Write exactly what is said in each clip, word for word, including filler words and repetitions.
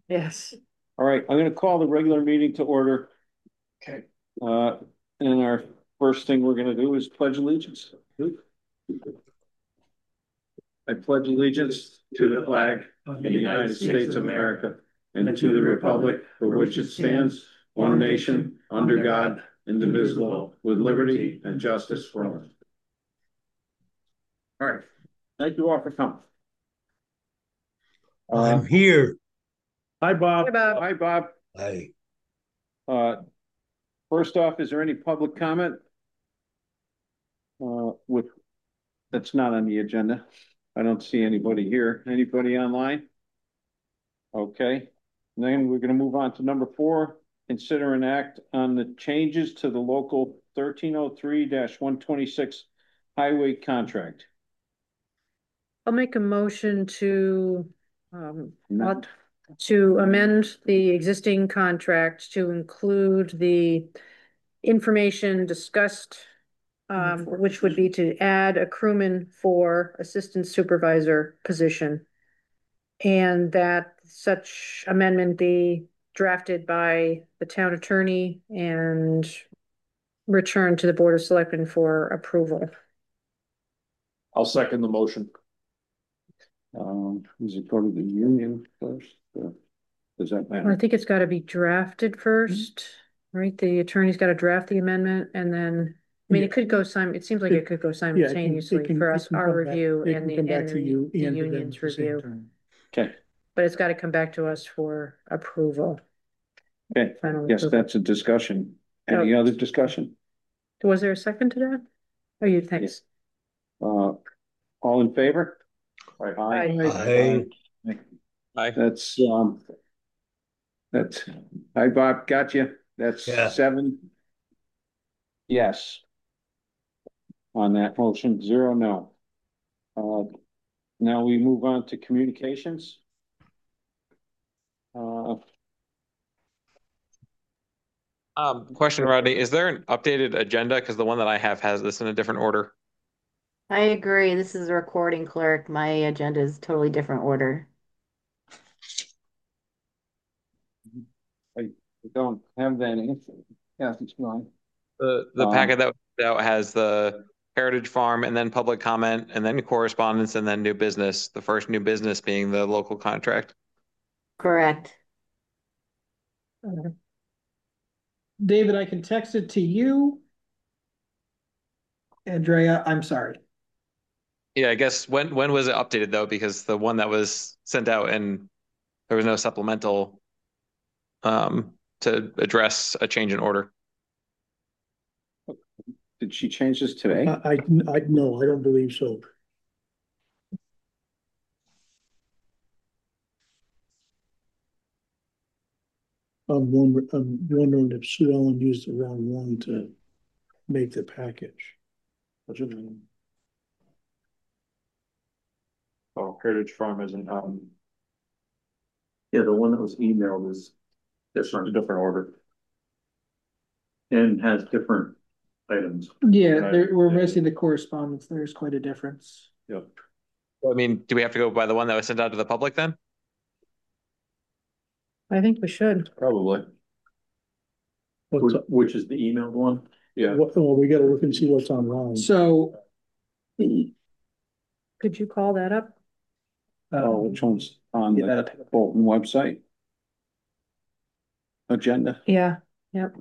Yes. All right, I'm gonna call the regular meeting to order. Okay. Uh, and our first thing we're gonna do is pledge allegiance. I pledge allegiance to the flag of the United States of America and to the republic for which it stands, one nation, under God, indivisible, with liberty and justice for all. All right, thank you all for coming. Uh, I'm here. hi, Hey, Bob. Bob. Hi, Bob. I Uh, first off, is there any public comment? Uh, with, that's not on the agenda. I don't see anybody here. Anybody online? Okay. Then we're gonna move on to number four, consider an act on the changes to the local thirteen oh three one twenty-six highway contract. I'll make a motion to, um, Amendment. to amend the existing contract to include the information discussed, um, which would be to add a crewman for assistant supervisor position. And that such amendment be drafted by the town attorney and returned to the Board of Selectmen for approval. I'll second the motion. Um, does it go to the union first? or Does that Well, I matter? think it's got to be drafted first, right? The attorney's got to draft the amendment and then, I mean, it Yeah. could go sim, it seems like it could go Yeah, it can, simultaneously it can, for it us, can our come back, review it and can the, come back and to the, you the and to them union's at the same review. time. Okay, But it's got to come back to us for approval, okay. final Yes, approval. that's a discussion. Any Oh. other discussion? Was there a second to that? Oh, you, thanks. Uh, all in favor? Aye. Aye. I Aye. Aye. That's, um, that's, hi, Bob, got you. That's yeah. seven. Yes. On that motion, zero, no. Uh, now we move on to communications. Uh, Um, question, Rodney, is there an updated agenda? Because the one that I have has this in a different order. I agree. This is a recording clerk. My agenda is totally different order. I don't have that answer. Kathy's gone. The the Um, packet that was out has the Heritage Farm and then public comment and then correspondence and then new business. The first new business being the local contract. Correct. David, I can text it to you. Andrea, I'm sorry. Yeah, I guess when when was it updated though? Because the one that was sent out and there was no supplemental um to address a change in order. did she change this today? I, I, I, no, I don't believe so. I'm wondering, I'm wondering if Sue Ellen used the wrong one to make the package. What's your name? Oh, Heritage Farm isn't, um, Yeah, the one that was emailed is it's not a different order. and has different items. Yeah, there, we're missing the correspondence. There's quite a difference. Yep. I mean, do we have to go by the one that was sent out to the public then? I think we should. Probably. What's, Which, which is the emailed one? Yeah. what, well, we gotta look and see what's online. So. Could you call that up? Oh, which one's on Yeah, the that'll take- Bolton website? Agenda? Yeah, yep.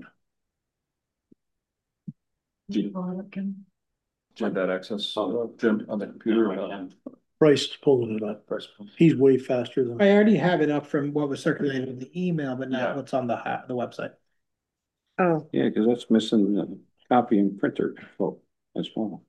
Jim had access, uh, Jim on the computer. Bryce is pulling it up. He's way faster than. I already have it up from what was circulated in the email, but Yeah. not what's on the ha- the website. Oh, Yeah, because that's missing the copy and printer vote as well.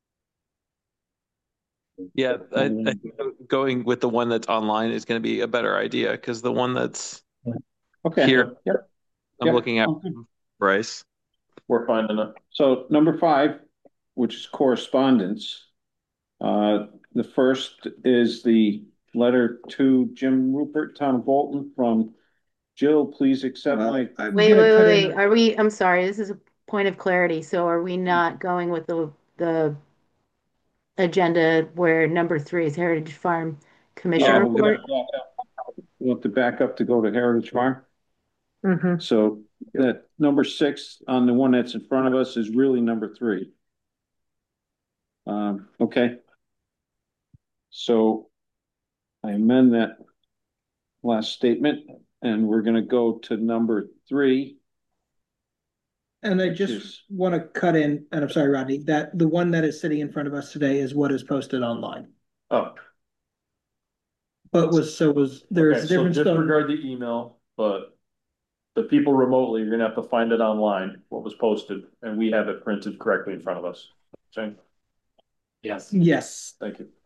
Yeah, I, I think going with the one that's online is going to be a better idea because the one that's Okay. here, Yep. I'm Yep. looking at Okay. Bryce. We're finding it. So number five, which is correspondence. Uh, the first is the letter to Jim Rupert, Town of Bolton, from Jill, please accept Well, my, I'm Wait, gonna wait, cut wait, in- wait. Are we, I'm sorry, this is a point of clarity. So are we not going with the, the agenda where number three is Heritage Farm Commission oh, report? yeah, want the backup to go to Heritage Farm. Mhm. So that number six on the one that's in front of us is really number three. Um, okay. So I amend that last statement and we're gonna go to number three. And I Which just is- want to cut in, and I'm sorry, Rodney, that the one that is sitting in front of us today is what is posted online. Oh, But was, so was, there's okay, a so difference. on- disregard the email, but the people remotely, you're gonna have to find it online, what was posted, and we have it printed correctly in front of us. Okay, Yes. Yes. thank you.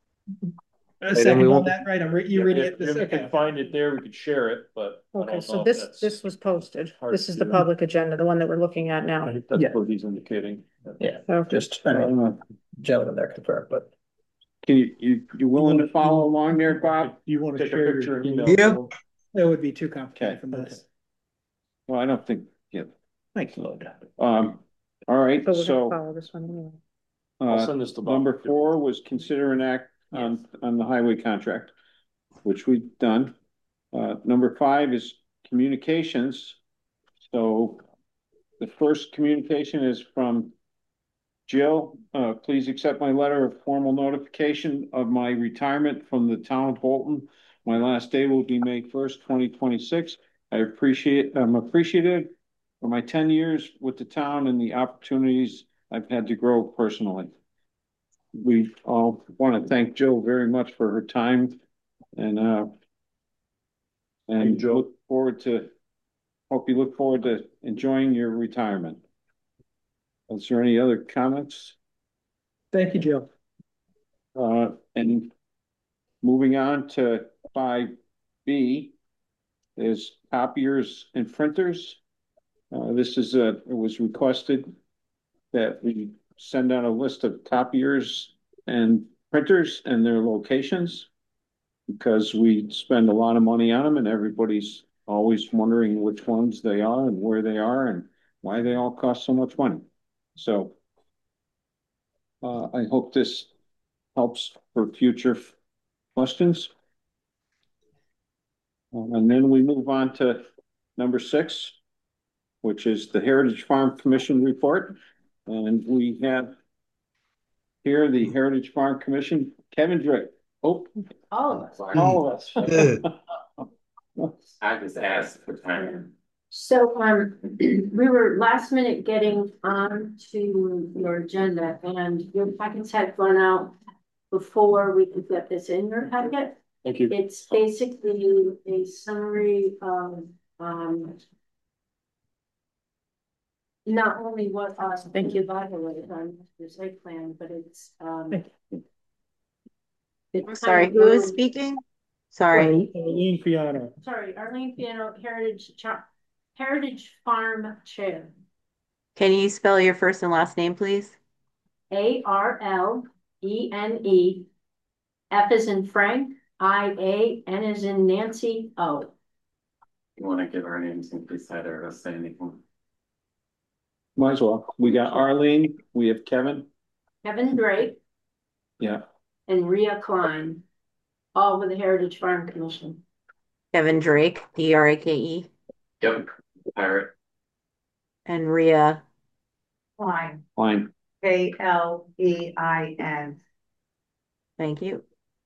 A then second we on won't- that, right? I'm, re- you reading If it this, Jim okay. can find it there, we could share it, but I Okay, don't so know if this, that's- this was posted. hard This to is the do. public agenda, the one that we're looking at now. I think that's Yeah. what he's indicating. Yeah, So just, I mean, Uh, gentlemen there confirmed, but. Can you, you, you willing to follow along there, Bob? You wanna Take a share picture your and email? email. It would be too complicated Okay, from this. Well, I don't think, yeah, Thank you, Lord. um, all right, But we're gonna so, follow this one anyway. I'll uh, send this to Bob. number four was consider an act on, on the highway contract, which we've done. Uh, number five is communications. So the first communication is from Jill. Uh, please accept my letter of formal notification of my retirement from the town of Bolton. My last day will be May first, twenty twenty-six. I appreciate, I'm appreciative for my ten years with the town and the opportunities I've had to grow personally. We all want to thank Jill very much for her time and, uh, Thank and you, Jill. look forward to, hope you look forward to enjoying your retirement. Is there any other comments? Thank you, Jill. Uh, and moving on to five B is copiers and printers. Uh, this is a, it was requested that we send out a list of copiers and printers and their locations because we spend a lot of money on them and everybody's always wondering which ones they are and where they are and why they all cost so much money. So uh, I hope this helps for future questions. Um, and then we move on to number six, which is the Heritage Farm Commission report. And we have here the Heritage Farm Commission, Kevin Drake. Oh, All of us. all of us. I just asked for time. So, um, we were last minute getting on to your agenda and your packets had gone out before we could get this in your packet. Thank you. It's basically a summary of, um, not only what, uh, thank you, by the way, on the site plan, but it's, um. it I'm sorry, kind of who is goes- speaking? Sorry. Eileen Fiano. Sorry, Arlene Piano, Heritage, Cha- Heritage Farm Chair. Can you spell your first and last name, please? A R L E N E. F is in Frank, I A, N is in Nancy, O. You wanna give our names in case either of us say anything? Might as well. We got Arlene, we have Kevin. Kevin Drake Yeah, and Rhea Klein, all with the Heritage Farm Commission. Kevin Drake, D R A K E, Yep. Pirate. and Rhea. Klein, fine. K L E I N. Thank you.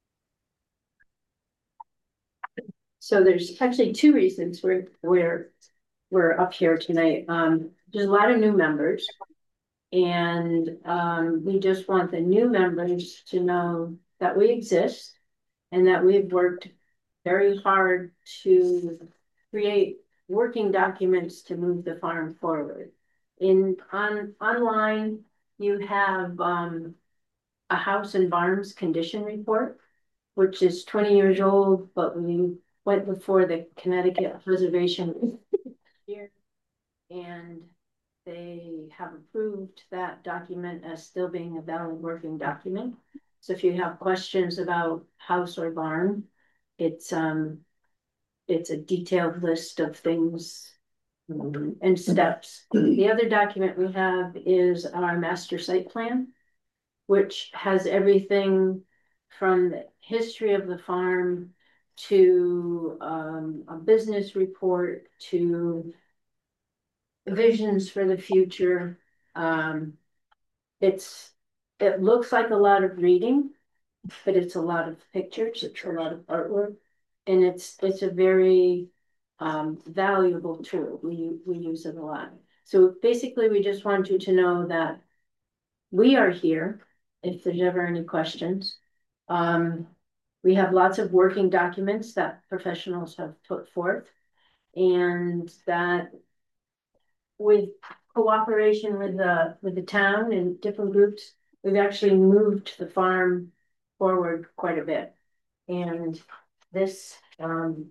So there's actually two reasons we're, we're, we're up here tonight. Um, there's a lot of new members. And, um, we just want the new members to know that we exist and that we've worked very hard to create working documents to move the farm forward. In, on, online, you have, um, a house and barns condition report, which is twenty years old, but we went before the Connecticut Preservation here. And they have approved that document as still being a valid working document. So if you have questions about house or barn, it's, um, it's a detailed list of things um, and steps. The other document we have is our master site plan, which has everything from the history of the farm to um, a business report to visions for the future. Um, it's, it looks like a lot of reading, but it's a lot of pictures, it's a lot of artwork. And it's, it's a very um, valuable tool. We, we use it a lot. So basically, we just want you to know that we are here if there's ever any questions. Um, we have lots of working documents that professionals have put forth, and that with cooperation with the with the town and different groups, we've actually moved the farm forward quite a bit. And this um,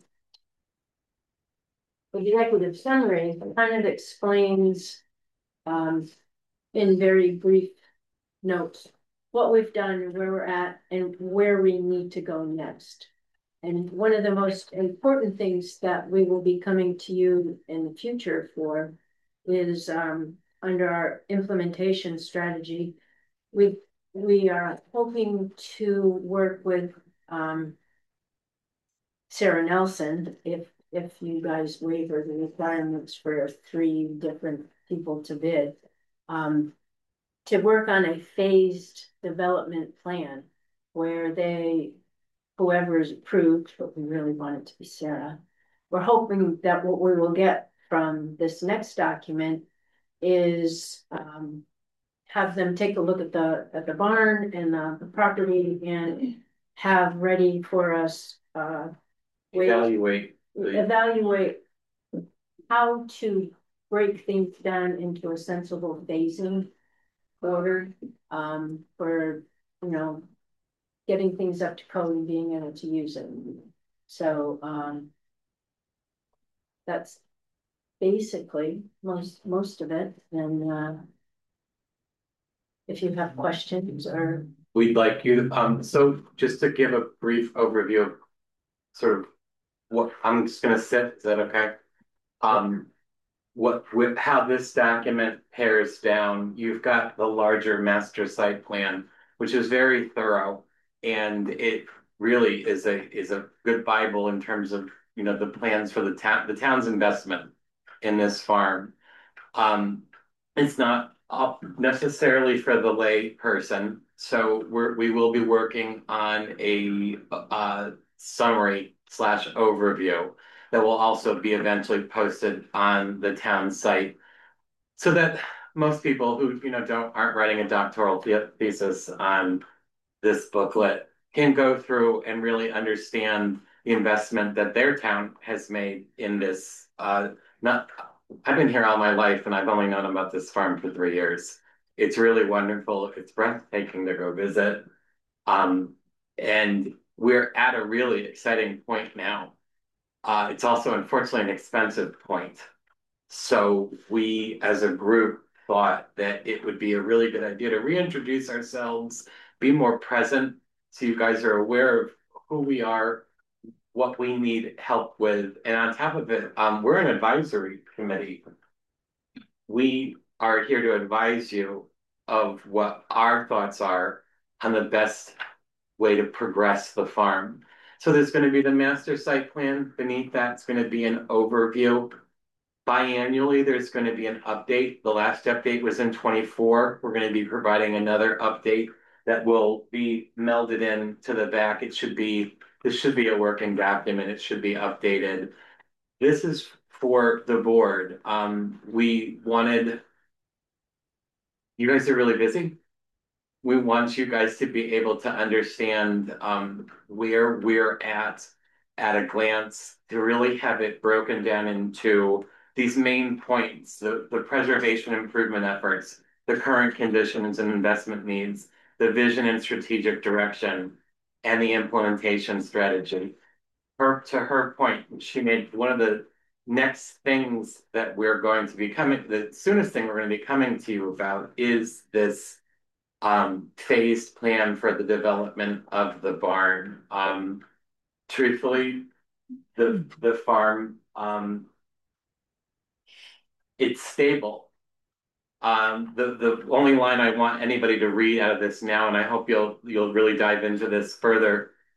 executive summary kind of explains um, in very brief notes what we've done, where we're at, and where we need to go next. And one of the most important things that we will be coming to you in the future for is um, under our implementation strategy. We we are hoping to work with um, Sarah Nelson, if if you guys waiver the requirements for three different people to bid, um, to work on a phased development plan where they, whoever is approved, but we really want it to be Sarah. We're hoping that what we will get from this next document is um, have them take a look at the at the barn and uh, the property and have ready for us uh, Evaluate. the- evaluate how to break things down into a sensible phasing order um, for, you know, getting things up to code and being able to use it. So um, that's basically most most of it. And uh, if you have questions or We'd like you to, um, so just to give a brief overview of sort of what, I'm just gonna sit, is that okay? Um, what, with how this document pairs down, you've got the larger master site plan, which is very thorough. And it really is a, is a good Bible in terms of, you know, the plans for the town, the town's investment in this farm. Um, it's not up necessarily for the lay person. So we're, we will be working on a, uh, summary slash overview that will also be eventually posted on the town site. So that most people who, you know, don't, aren't writing a doctoral thesis on this booklet can go through and really understand the investment that their town has made in this, uh, not, I've been here all my life and I've only known about this farm for three years. It's really wonderful. It's breathtaking to go visit. Um, and we're at a really exciting point now. Uh, it's also unfortunately an expensive point. So we as a group thought that it would be a really good idea to reintroduce ourselves, be more present, so you guys are aware of who we are, what we need help with. And on top of it, um, we're an advisory committee. We are here to advise you of what our thoughts are on the best way to progress the farm. So there's going to be the master site plan. Beneath that's going to be an overview. Biannually, there's going to be an update. The last update was in twenty-four. We're going to be providing another update that will be melded in to the back. It should be, this should be a working document. It should be updated. This is for the board. Um, we wanted, you guys are really busy. We want you guys to be able to understand um, where we're at at a glance, to really have it broken down into these main points, the, the preservation improvement efforts, the current conditions and investment needs, the vision and strategic direction, and the implementation strategy. Her, to her point, she made one of the next things that we're going to be coming, the soonest thing we're going to be coming to you about is this um, phased plan for the development of the barn. Um, truthfully, the the farm, um, it's stable. Um, the the only line I want anybody to read out of this now, and I hope you'll you'll really dive into this further.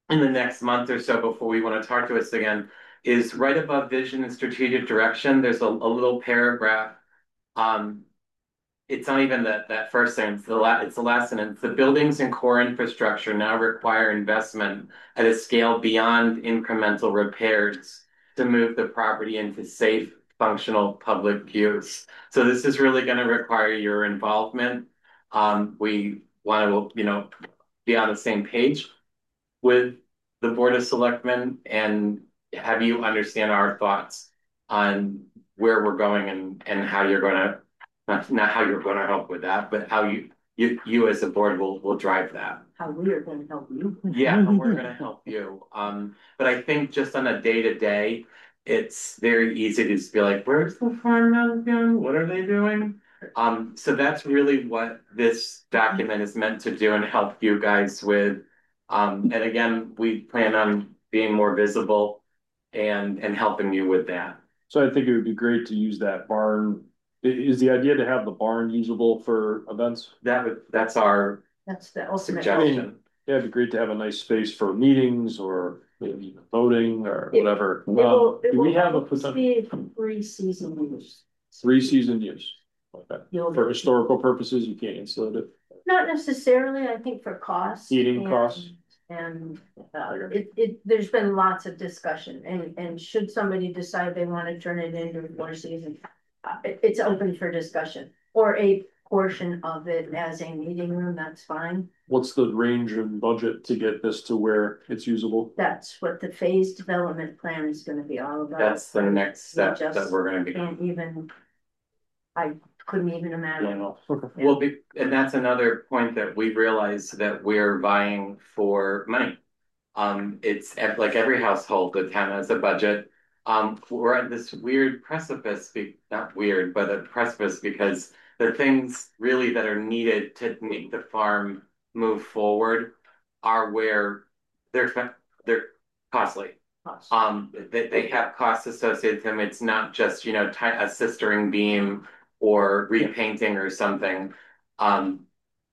in the next month or so before we want to talk to us again, is right above vision and strategic direction. There's a, a little paragraph. Um, it's not even that that first sentence. The la it's the last sentence. The buildings and core infrastructure now require investment at a scale beyond incremental repairs to move the property into safe, functional public use. So this is really going to require your involvement. Um, we want to, you know, be on the same page with the Board of Selectmen and have you understand our thoughts on where we're going and, and how you're going to, not, not how you're going to help with that, but how you, you, you as a board will, will drive that. How we are gonna help you. Yeah, and we're gonna help you. Um, but I think just on a day to day, it's very easy to just be like, where's the farm now again? What are they doing? Um, so that's really what this document is meant to do and help you guys with. Um, and again, we plan on being more visible and, and helping you with that. So I think it would be great to use that barn. I- Is the idea to have the barn usable for events? That would, that's our That's the ultimate. suggestion. Yeah, it'd be great to have a nice space for meetings or maybe even voting or It- whatever. It will, Um, it do we will have a always potential be a free season use. three season use? Okay. You'll- For historical purposes, you can't insulate it. Not necessarily, I think for costs. Heating and- costs? And uh, it, it, there's been lots of discussion and, and should somebody decide they want to turn it into a four season, uh, it, it's open for discussion. Or a portion of it as a meeting room, that's fine. What's the range and budget to get this to where it's usable? That's what the phase development plan is gonna be all about. That's the next step just that we're gonna be. Can't even, I couldn't even imagine. Okay. Well, be, and that's another point that we realize that we're vying for money. Um, it's ev- like every household, the town has a budget. Um, we're at this weird precipice, be, not weird, but a precipice because the things really that are needed to make the farm move forward are where they're they're costly. Um, they, they have costs associated with them. It's not just, you know, ti- a sistering beam or repainting or something. Um,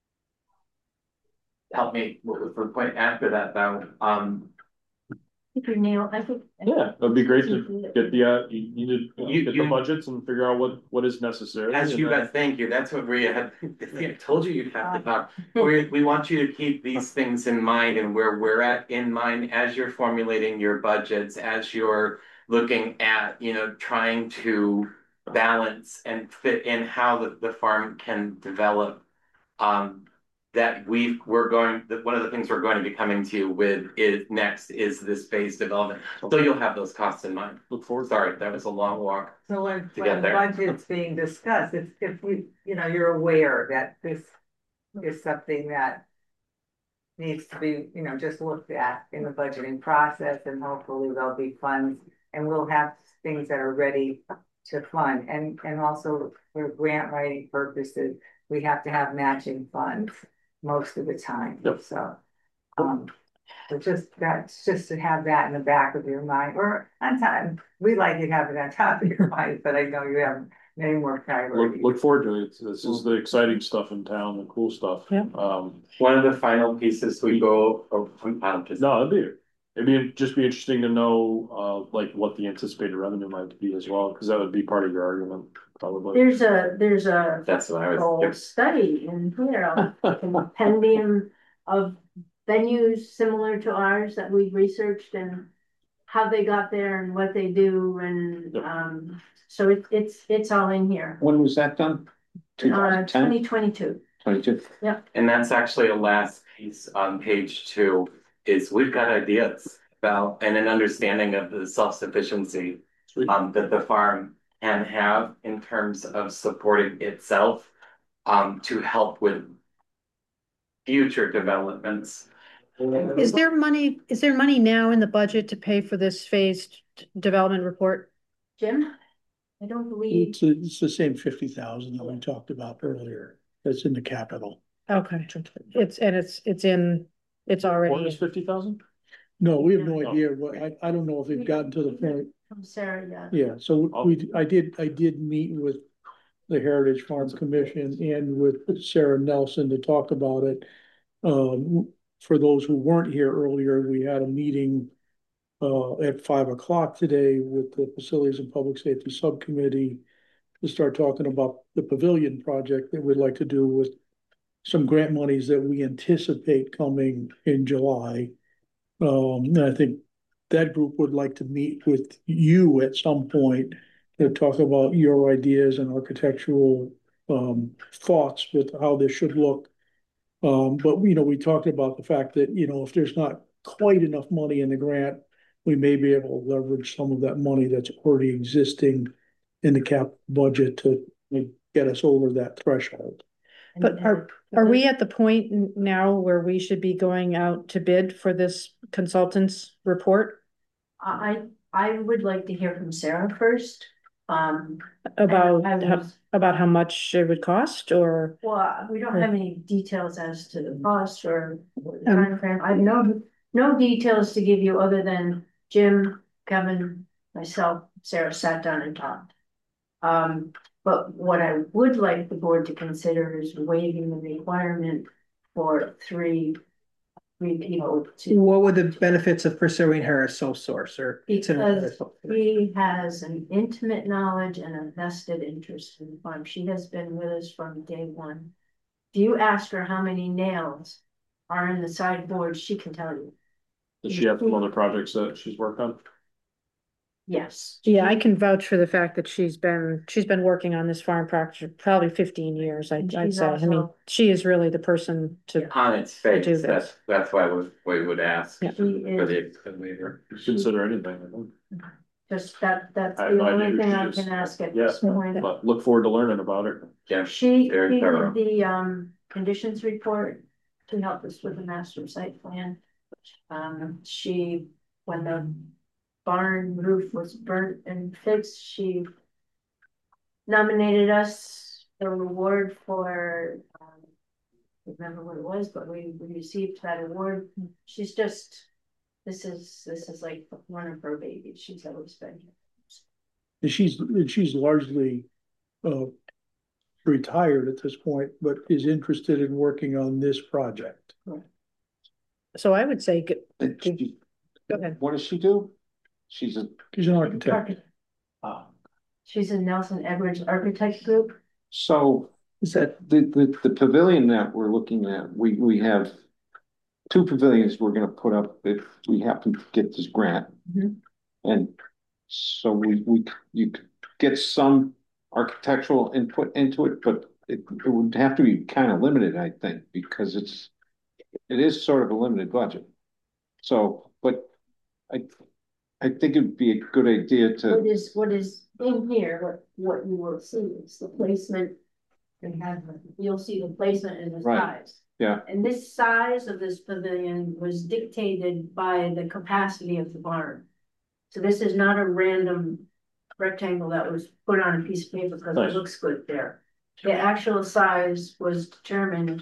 help me with the point after that though. Um, I think you nailed, I think. Yeah, it'd be great to get the, uh, you need to you know, You- get you- the budgets and figure out what, what is necessary. as and you then- guys, thank you. That's what we had, if we had told you you'd have to talk. We, we want you to keep these things in mind and where we're at in mind as you're formulating your budgets, as you're looking at, you know, trying to balance and fit in how the, the farm can develop. Um, that we we're going, that one of the things we're going to be coming to you with is next is this phase development. So you'll have those costs in mind. Look forward. Sorry, that was a long walk. So when, To get when there. budget's being discussed, if, if you, you know, you're aware that this is something that needs to be, you know, just looked at in the budgeting process, and hopefully there'll be funds, and we'll have things that are ready to fund, and, and also for grant writing purposes, we have to have matching funds most of the time, Yep. so. Um, so just, that's just to have that in the back of your mind, or on time, we like to have it on top of your mind, but I know you have many more Look, priorities. look forward to it. This is the exciting stuff in town, the cool stuff. Yeah. Um, One of the final pieces we go, oh, um, just, no, it'd be, it'd be just be interesting to know, uh, like what the anticipated revenue might be as well, because that would be part of your argument, probably. There's a, there's a that's what I whole was. study in here, a compendium of venues similar to ours that we've researched and how they got there and what they do and, Yep. um, so it, it's, it's all in here. When was that done? Two Uh, thousand ten, twenty twenty-two. twenty-two? And that's actually a last piece on page two, is we've got ideas about and an understanding of the self-sufficiency Sweet. um, that the farm can have in terms of supporting itself um, to help with future developments. Is there money, is there money now in the budget to pay for this phased development report? Jim? I don't believe, It's, it's the same fifty thousand that we talked about earlier. That's in the capital. Okay, it's, and it's, it's in, it's What is already, fifty thousand? No, we have no No. idea what, I, I don't know if they've gotten to the point. from Sarah, yeah. Yeah, so we, I did, I did meet with the Heritage Farm Commission and with Sarah Nelson to talk about it. Um, for those who weren't here earlier, we had a meeting uh, at five o'clock today with the Facilities and Public Safety Subcommittee to start talking about the pavilion project that we'd like to do with some grant monies that we anticipate coming in July. Um, and I think that group would like to meet with you at some point to talk about your ideas and architectural um, thoughts with how this should look. Um, but, you know, we talked about the fact that, you know, if there's not quite enough money in the grant, we may be able to leverage some of that money that's already existing in the cap budget to get us over that threshold. But are, are we at the point now where we should be going out to bid for this consultant's report? I, I would like to hear from Sarah first. Um, About, I how, was- about how much it would cost, or? well, we don't have any details as to the cost or the Um, timeframe. I have no, no details to give you other than Jim, Kevin, myself, Sarah sat down and talked. Um, but what I would like the board to consider is waiving the requirement for three, three people to. What were the benefits of pursuing her as sole source or? considering her as Because sole source? he has an intimate knowledge and a vested interest in the farm. She has been with us from day one. If you ask her how many nails are in the sideboard, she can tell you. Does she have some other projects that she's worked on? Yes. Yeah, I can vouch for the fact that she's been, she's been working on this farm practice probably fifteen years, I'd, I'd She's say. I mean, also- she is really the person to, On its To do face, that's, this. that's why we, we would ask Yeah. for She is, the waiver. Consider anything. just that, that's I have the no only idea who thing she I is. can ask at Yeah. this point. But look forward to learning about it. Yeah, She, Very he thorough. did the, um, conditions report to help us with the master site plan. Um, she, when the barn roof was burnt and fixed, she nominated us for a reward for, um, I don't remember what it was, but we, we received that award. She's just, this is, this is like one of her babies. She's always been here. And she's, and she's largely uh, retired at this point, but is interested in working on this project. so I would say, go And she- go ahead. What does she do? She's a, She's an architect. uh, She's in Nelson Edwards Architect Group. so Is that, the, the, the pavilion that we're looking at, we, we have two pavilions we're gonna put up if we happen to get this grant. Mhm. And so we, we, you could get some architectural input into it, but it, it would have to be kind of limited, I think, because it's, it is sort of a limited budget. So, but I, I think it'd be a good idea What to, is, what is in here, what, what you will see is the placement. And have, you'll see the placement and the Right. size. yeah, And this size of this pavilion was dictated by the capacity of the barn. So this is not a random rectangle that was put on a piece of paper because Nice. it looks good there. The actual size was determined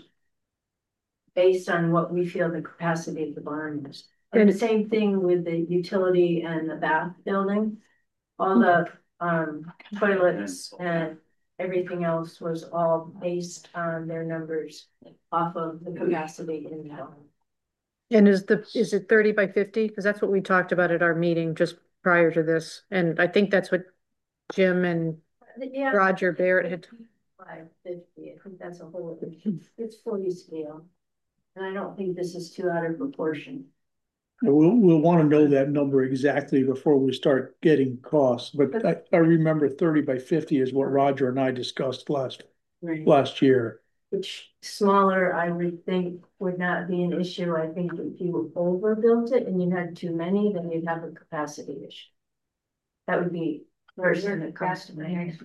based on what we feel the capacity of the barn is. And the same thing with the utility and the bath building. All the um toilets and everything else was all based on their numbers off of the capacity in the building. And is the, is it thirty by fifty? Because that's what we talked about at our meeting just prior to this. And I think that's what Jim and Yeah. Roger Barrett had. Five fifty, I think that's a whole, it's fully scale. And I don't think this is too out of proportion. we'll, we'll want to know that number exactly before we start getting costs. But I, I remember thirty by fifty is what Roger and I discussed last, Right. last year. Which smaller, I would think would not be an issue. I think if you overbuilt it and you had too many, then you'd have a capacity issue. That would be first thing that comes to mind.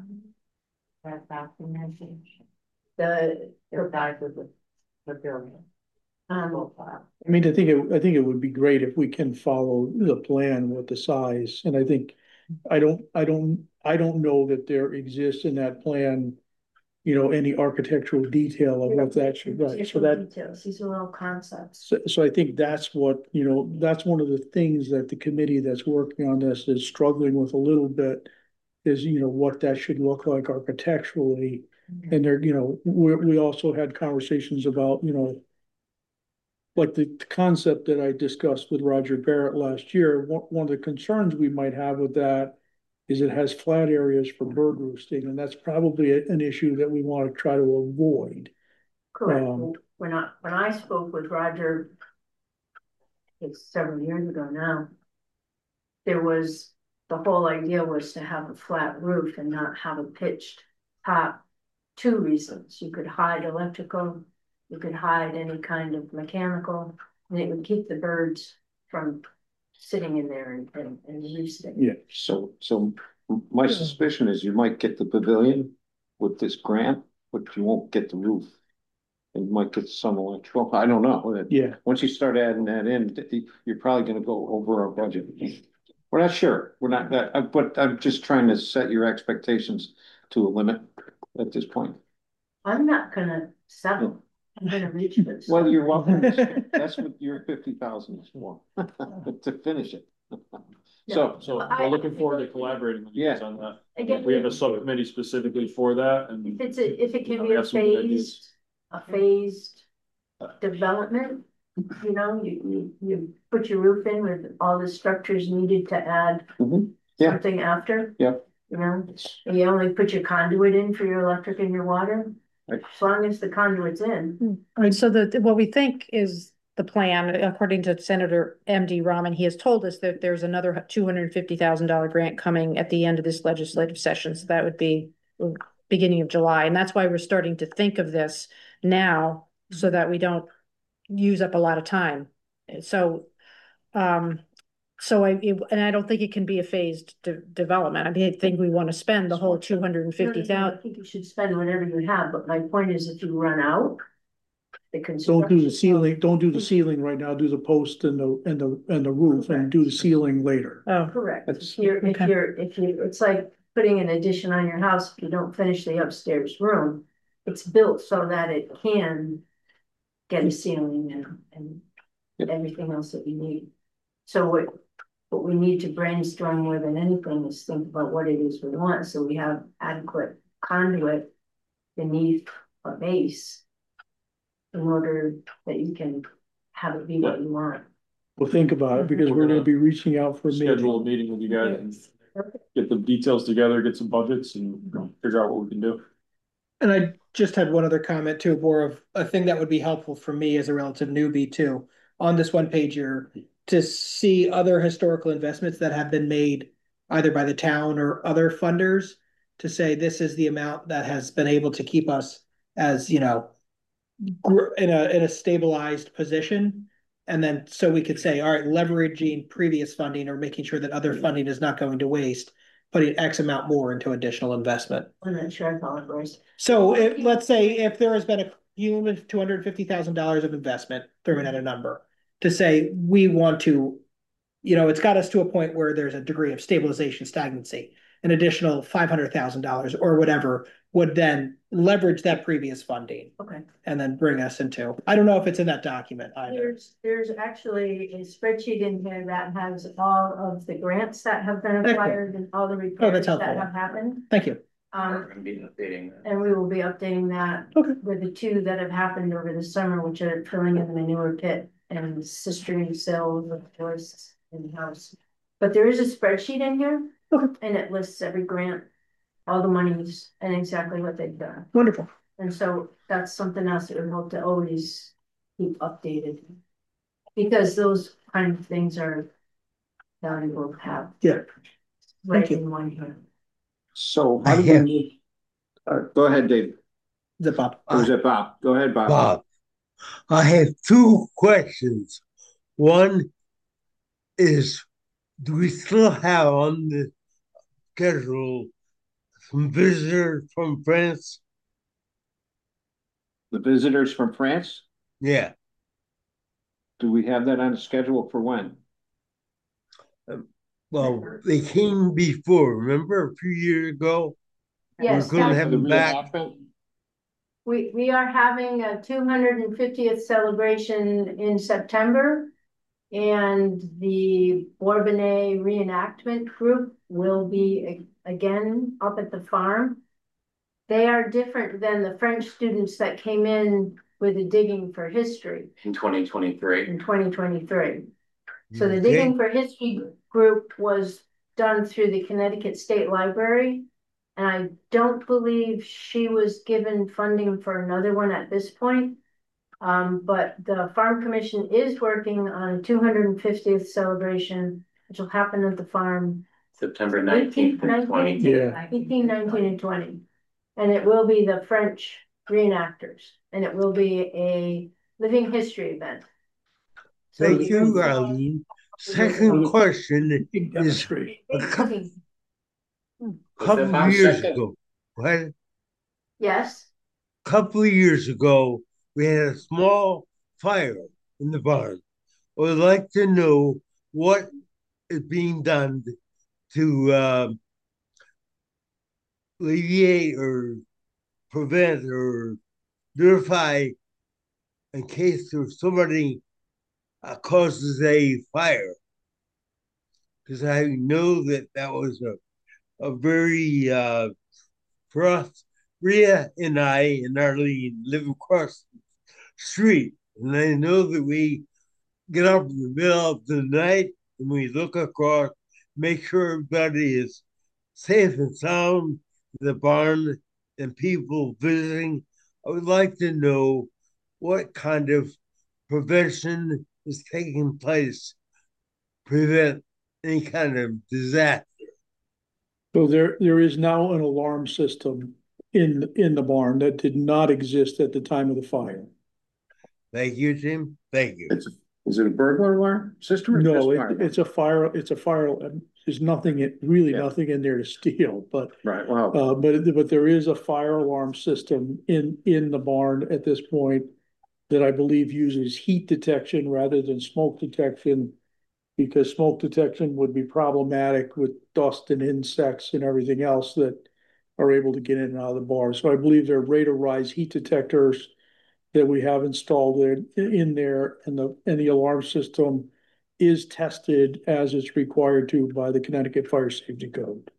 The, the size of the, the building. Um, I mean, I think it, I think it would be great if we can follow the plan with the size, and I think, I don't, I don't, I don't know that there exists in that plan, you know, any architectural detail of what that should, right, so that, details, these are all concepts. so, so I think that's what, you know, that's one of the things that the committee that's working on this is struggling with a little bit, is, you know, what that should look like architecturally, and there, you know, we, we also had conversations about, you know, like the concept that I discussed with Roger Barrett last year, one, one of the concerns we might have with that is it has flat areas for bird roosting, and that's probably a- an issue that we want to try to avoid. Correct. Um, When I, when I spoke with Roger, it's several years ago now, there was, the whole idea was to have a flat roof and not have a pitched top. Two reasons: you could hide electrical, you could hide any kind of mechanical, and it would keep the birds from sitting in there and, and, and roosting. Yeah. So, so my suspicion is you might get the pavilion with this grant, but you won't get the roof. And you might get some electrical, I don't know. Yeah. Once you start adding that in, you're probably gonna go over our budget. We're not sure, we're not that, uh, but I'm just trying to set your expectations to a limit at this point. I'm not gonna settle. I'm gonna reach for this. Well, you're welcome. That's what your fifty thousand is for, to finish it. So, So I- we're looking forward to collaborating with you guys on that. Again, We have a subcommittee specifically for that and. If it's a, if it You can know, be a have some good ideas. phased, a phased development, you know, you, you, you put your roof in with all the structures needed to add Mhm. Yeah. something after. Yep. You know, and you only put your conduit in for your electric and your water, Right. as long as the conduit's in. Right, so the, what we think is the plan, according to Senator M D Rahman, he has told us that there's another two hundred and fifty thousand dollar grant coming at the end of this legislative session, so that would be beginning of July, and that's why we're starting to think of this now, so that we don't use up a lot of time. So, um, so I, it- and I don't think it can be a phased de- development. I mean, I think we want to spend the whole two hundred and fifty No, no, no, thousand. I think you should spend whatever you have, but my point is if you run out, the construction. Don't do the ceiling, don't do the ceiling right now, do the post and the, and the, and the roof, and do the ceiling later. Oh, Correct. That's- If you're, if okay. you're, if you, it's like putting an addition on your house, if you don't finish the upstairs room, it's built so that it can get a ceiling and, and Yep. everything else that you need. So what, what we need to brainstorm more than anything is think about what it is we want, so we have adequate conduit beneath a base in order that you can have it be what you want. Well, think about it, because we're gonna be reaching out for a Schedule a meeting. meeting with you guys and get the details together, get some budgets and figure out what we can do. And I just had one other comment too, more of a thing that would be helpful for me as a relative newbie too. On this one page here, to see other historical investments that have been made either by the town or other funders, to say this is the amount that has been able to keep us as, you know, gr- in a, in a stabilized position. And then so we could say, all right, leveraging previous funding or making sure that other funding is not going to waste, putting X amount more into additional investment. I'm not sure I follow Bryce. So if, let's say if there has been a cumulative two hundred fifty thousand dollars of investment, throwing out a number, to say we want to, you know, it's got us to a point where there's a degree of stabilization, stagnancy, an additional five hundred thousand dollars or whatever would then leverage that previous funding Okay. and then bring us into, I don't know if it's in that document either. There's, there's actually a spreadsheet in here that has all of the grants that have been acquired and all the repairs that helpful. have happened. Thank you. We're Um, gonna be updating that. and we will be updating that Okay. with the two that have happened over the summer, which are filling in the manure pit and cistern cells of choice in the house. But there is a spreadsheet in here Okay. and it lists every grant, all the monies and exactly what they've done. Wonderful. And so that's something else that we hope to always keep updated. Because those kind of things are valuable to have. Yeah. Right Thank you. in one here. So how do we have- move? Uh, go ahead, Dave. Zip up. Or is it Bob? Go ahead, Bob. Bob, I have two questions. One is, do we still have on the schedule some visitors from France? The visitors from France, Yeah, do we have that on the schedule for when? well, they came before, remember a few years ago? Yes, We're gonna that's- have The them back. reenactment? We, we are having a two hundred and fiftieth celebration in September. And the Bourbonnais reenactment group will be a- again up at the farm. They are different than the French students that came in with the digging for history in twenty twenty-three. in twenty twenty-three. So the Okay. digging for history group was done through the Connecticut State Library. And I don't believe she was given funding for another one at this point. Um, but the Farm Commission is working on a two hundred fiftieth celebration, which will happen at the farm September nineteenth and twentieth. Yeah. eighteen, nineteen, and twenty. And it will be the French reenactors, and it will be a living history event. So Thank we you, will- Arlene. Second question Big is demonstration. a couple, Cooking. couple that of years second? ago. What? Yes, Couple of years ago, we had a small fire in the barn. I would like to know what is being done to uh, alleviate or prevent or notify in case there's somebody uh, causes a fire. Because I know that that was a, a very, uh, for us, Rhea and I and Arlene live across the street. And I know that we get up in the middle of the night and we look across, make sure everybody is safe and sound in the barn and people visiting. I would like to know what kind of prevention is taking place, prevent any kind of disaster. So there, there is now an alarm system in, in the barn that did not exist at the time of the fire. Thank you, Jim. Thank you. It's, is it a burglar alarm system? or No, just it, fire alarm? it's a fire, it's a fire, there's nothing, in- really Yeah. nothing in there to steal, but, Right, well, uh, but, it- but there is a fire alarm system in, in the barn at this point that I believe uses heat detection rather than smoke detection, because smoke detection would be problematic with dust and insects and everything else that are able to get in and out of the barn. So I believe they're radarized heat detectors that we have installed there in there, and the and the alarm system is tested as it's required to by the Connecticut Fire Safety Code.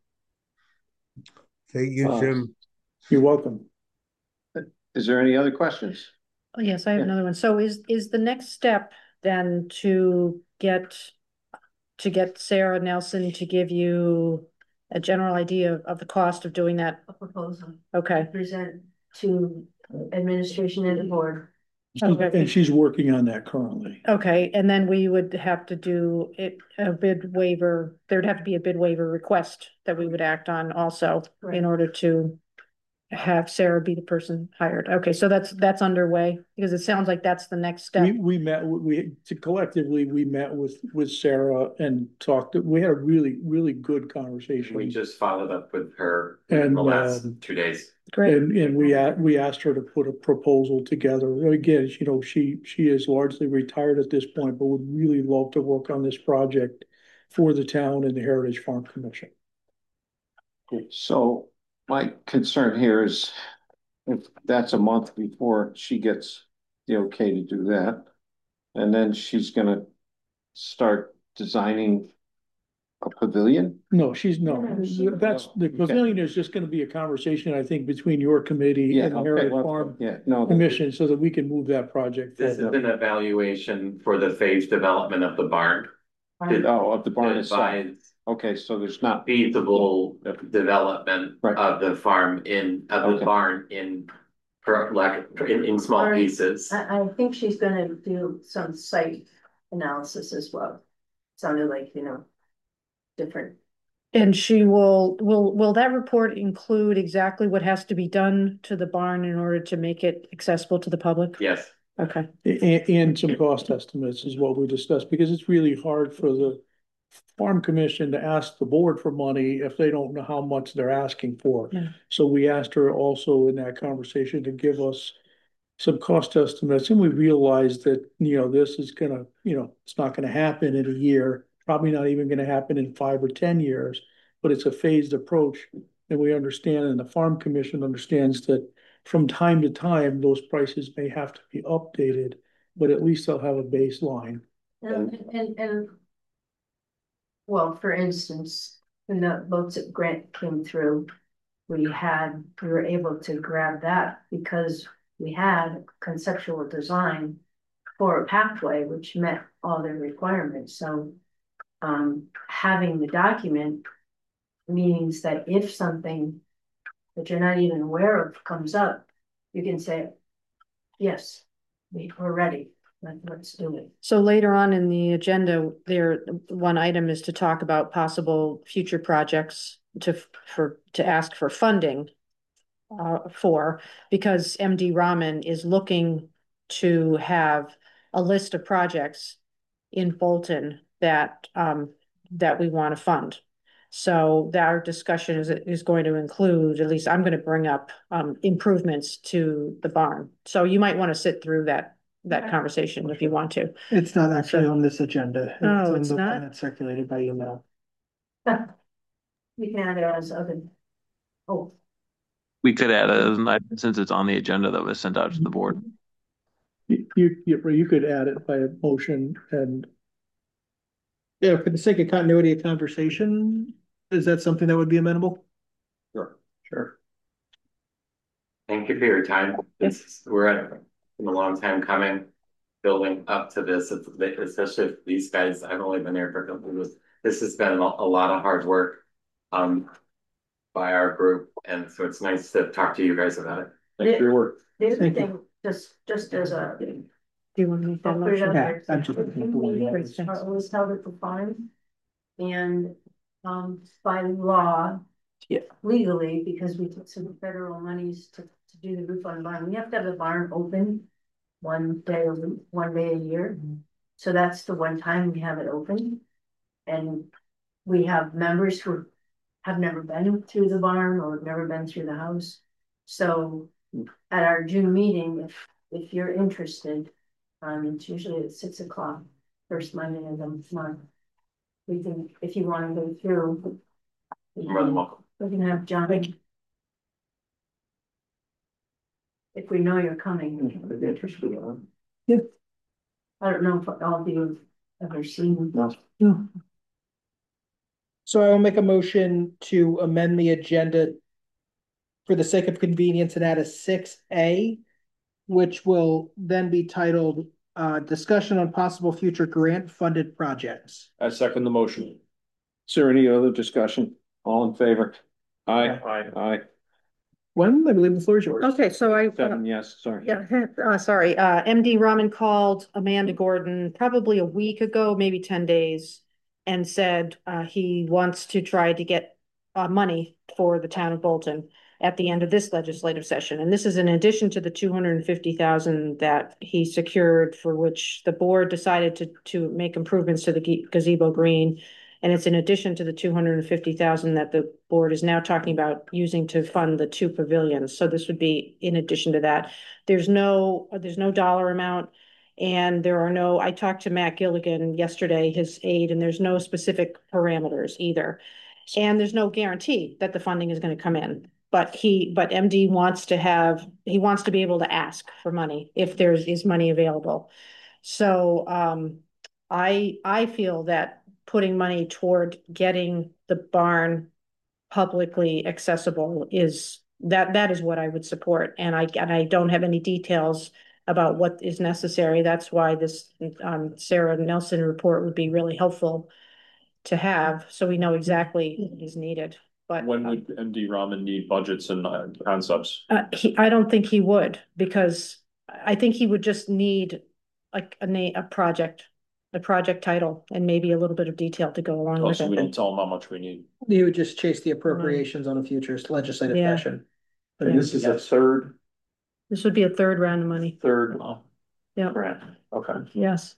Thank you, Uh, Jim. You're welcome. is there any other questions? Oh, yes, I have Yeah. another one. So is, is the next step then to get, to get Sarah Nelson to give you a general idea of- of the cost of doing that? a proposal Okay, present to administration and the board. Okay. And she's working on that currently. okay, and then we would have to do it, a bid waiver, there'd have to be a bid waiver request that we would act on also Right. in order to have Sarah be the person hired. Okay, so that's, that's underway, because it sounds like that's the next step. We, we met, we, to collectively, we met with, with Sarah and talked, we had a really, really good conversation. We just followed up with her in And, the last um, two days. Great, And, and we, a- we asked her to put a proposal together. Again, you know, she, she is largely retired at this point, but would really love to work on this project for the town and the Heritage Farm Commission. So my concern here is if that's a month before she gets the okay to do that. And then she's gonna start designing a pavilion. No, she's, no, No, she- that's, the Okay. pavilion is just gonna be a conversation, I think, between your committee Yeah, and the okay, Heritage well, Farm yeah, no. Commission so that we can move that project This is forward. an evaluation for the phased development of the barn. To Oh, of the barn itself. advise Okay, so there's not, feasible development Right. of the farm in, of the Okay. barn in, for like, in, in small Alright. pieces. I, I think she's gonna do some site analysis as well. Sounded like, you know, different. and she will, will, will that report include exactly what has to be done to the barn in order to make it accessible to the public? Yes, Okay, And, and some cost estimates is what we discussed, because it's really hard for the Farm Commission to ask the board for money if they don't know how much they're asking for. Yeah. So we asked her also in that conversation to give us some cost estimates, and we realized that, you know, this is gonna, you know, it's not gonna happen in a year, probably not even gonna happen in five or ten years, but it's a phased approach. And we understand, and the Farm Commission understands that from time to time, those prices may have to be updated, but at least they'll have a baseline. And, and, and. Well, for instance, when the LoTSIP grant came through, we had, we were able to grab that because we had conceptual design for a pathway which met all their requirements. So um, having the document means that if something that you're not even aware of comes up, you can say, yes, we- we're ready. Let- Let's do it. So later on in the agenda, there, one item is to talk about possible future projects to, for, to ask for funding uh, for, because M D Raman is looking to have a list of projects in Bolton that, um, that we want to fund. So that our discussion is, is going to include, at least I'm going to bring up, um, improvements to the barn. So you might want to sit through that, that Okay. conversation if you want to. It's not actually on this agenda. Oh, on it's the one not? that's circulated by email. We can add it as other, oh, We could add it as an item since it's on the agenda that was sent out to the board. You, you, you could add it by a motion and Yeah, for the sake of continuity of conversation, is that something that would be amenable? Sure. Sure. Thank you for your time. It's, we're at, been a long time coming, building up to this, it's, especially if these guys, I've only been here for a couple of years. This has been a, a lot of hard work, um, by our group, and so it's nice to talk to you guys about it. Thanks for your work. the other Thank you. thing, just, just as a. Do you want to make that I'll put it motion? out there. Yeah, I'm just looking at the one you Meetings have. are always held at the farm. And, um, by law. Yeah. Legally, because we took some federal monies to, to do the roof on barn, we have to have the barn open. One day, a week, one day a year. So that's the one time we have it open. And we have members who have never been through the barn or have never been through the house. So at our June meeting, if, if you're interested, um, it's usually at six o'clock, first Monday of the month. We can, if you want to go through. we You're more than can- welcome. We can have John. If we know you're coming. Yeah. I don't know if all of you have ever seen. So I will make a motion to amend the agenda for the sake of convenience and add a six A, which will then be titled, uh, discussion on possible future grant funded projects. I second the motion. Is there any other discussion? All in favor? Aye. Aye. Aye. When, I believe the floor is yours. Okay, so I. uh, Seven, yes, sorry. Yeah, uh, sorry, uh, M D Raman called Amanda Gordon probably a week ago, maybe ten days. And said, uh, he wants to try to get, uh, money for the town of Bolton at the end of this legislative session. And this is in addition to the two hundred and fifty thousand that he secured, for which the board decided to, to make improvements to the gazebo green. And it's in addition to the two hundred and fifty thousand that the board is now talking about using to fund the two pavilions. So this would be in addition to that. There's no, there's no dollar amount. And there are no, I talked to Matt Gilligan yesterday, his aide, and there's no specific parameters either. And there's no guarantee that the funding is going to come in. But he, but M D wants to have, he wants to be able to ask for money if there is money available. So um, I, I feel that putting money toward getting the barn publicly accessible is, that, that is what I would support. And I, and I don't have any details about what is necessary. That's why this um, Sarah Nelson report would be really helpful to have, so we know exactly what is needed. But When would M D Raman need budgets and uh, concepts? uh, he, I don't think he would, because I think he would just need like a name, a project, a project title, and maybe a little bit of detail to go along with Also, we it. don't tell them how much we need. You would just chase the appropriations on a future legislative Yeah. session. And this is a third, This would be a third round of money. third Yeah, grant. Okay. yes.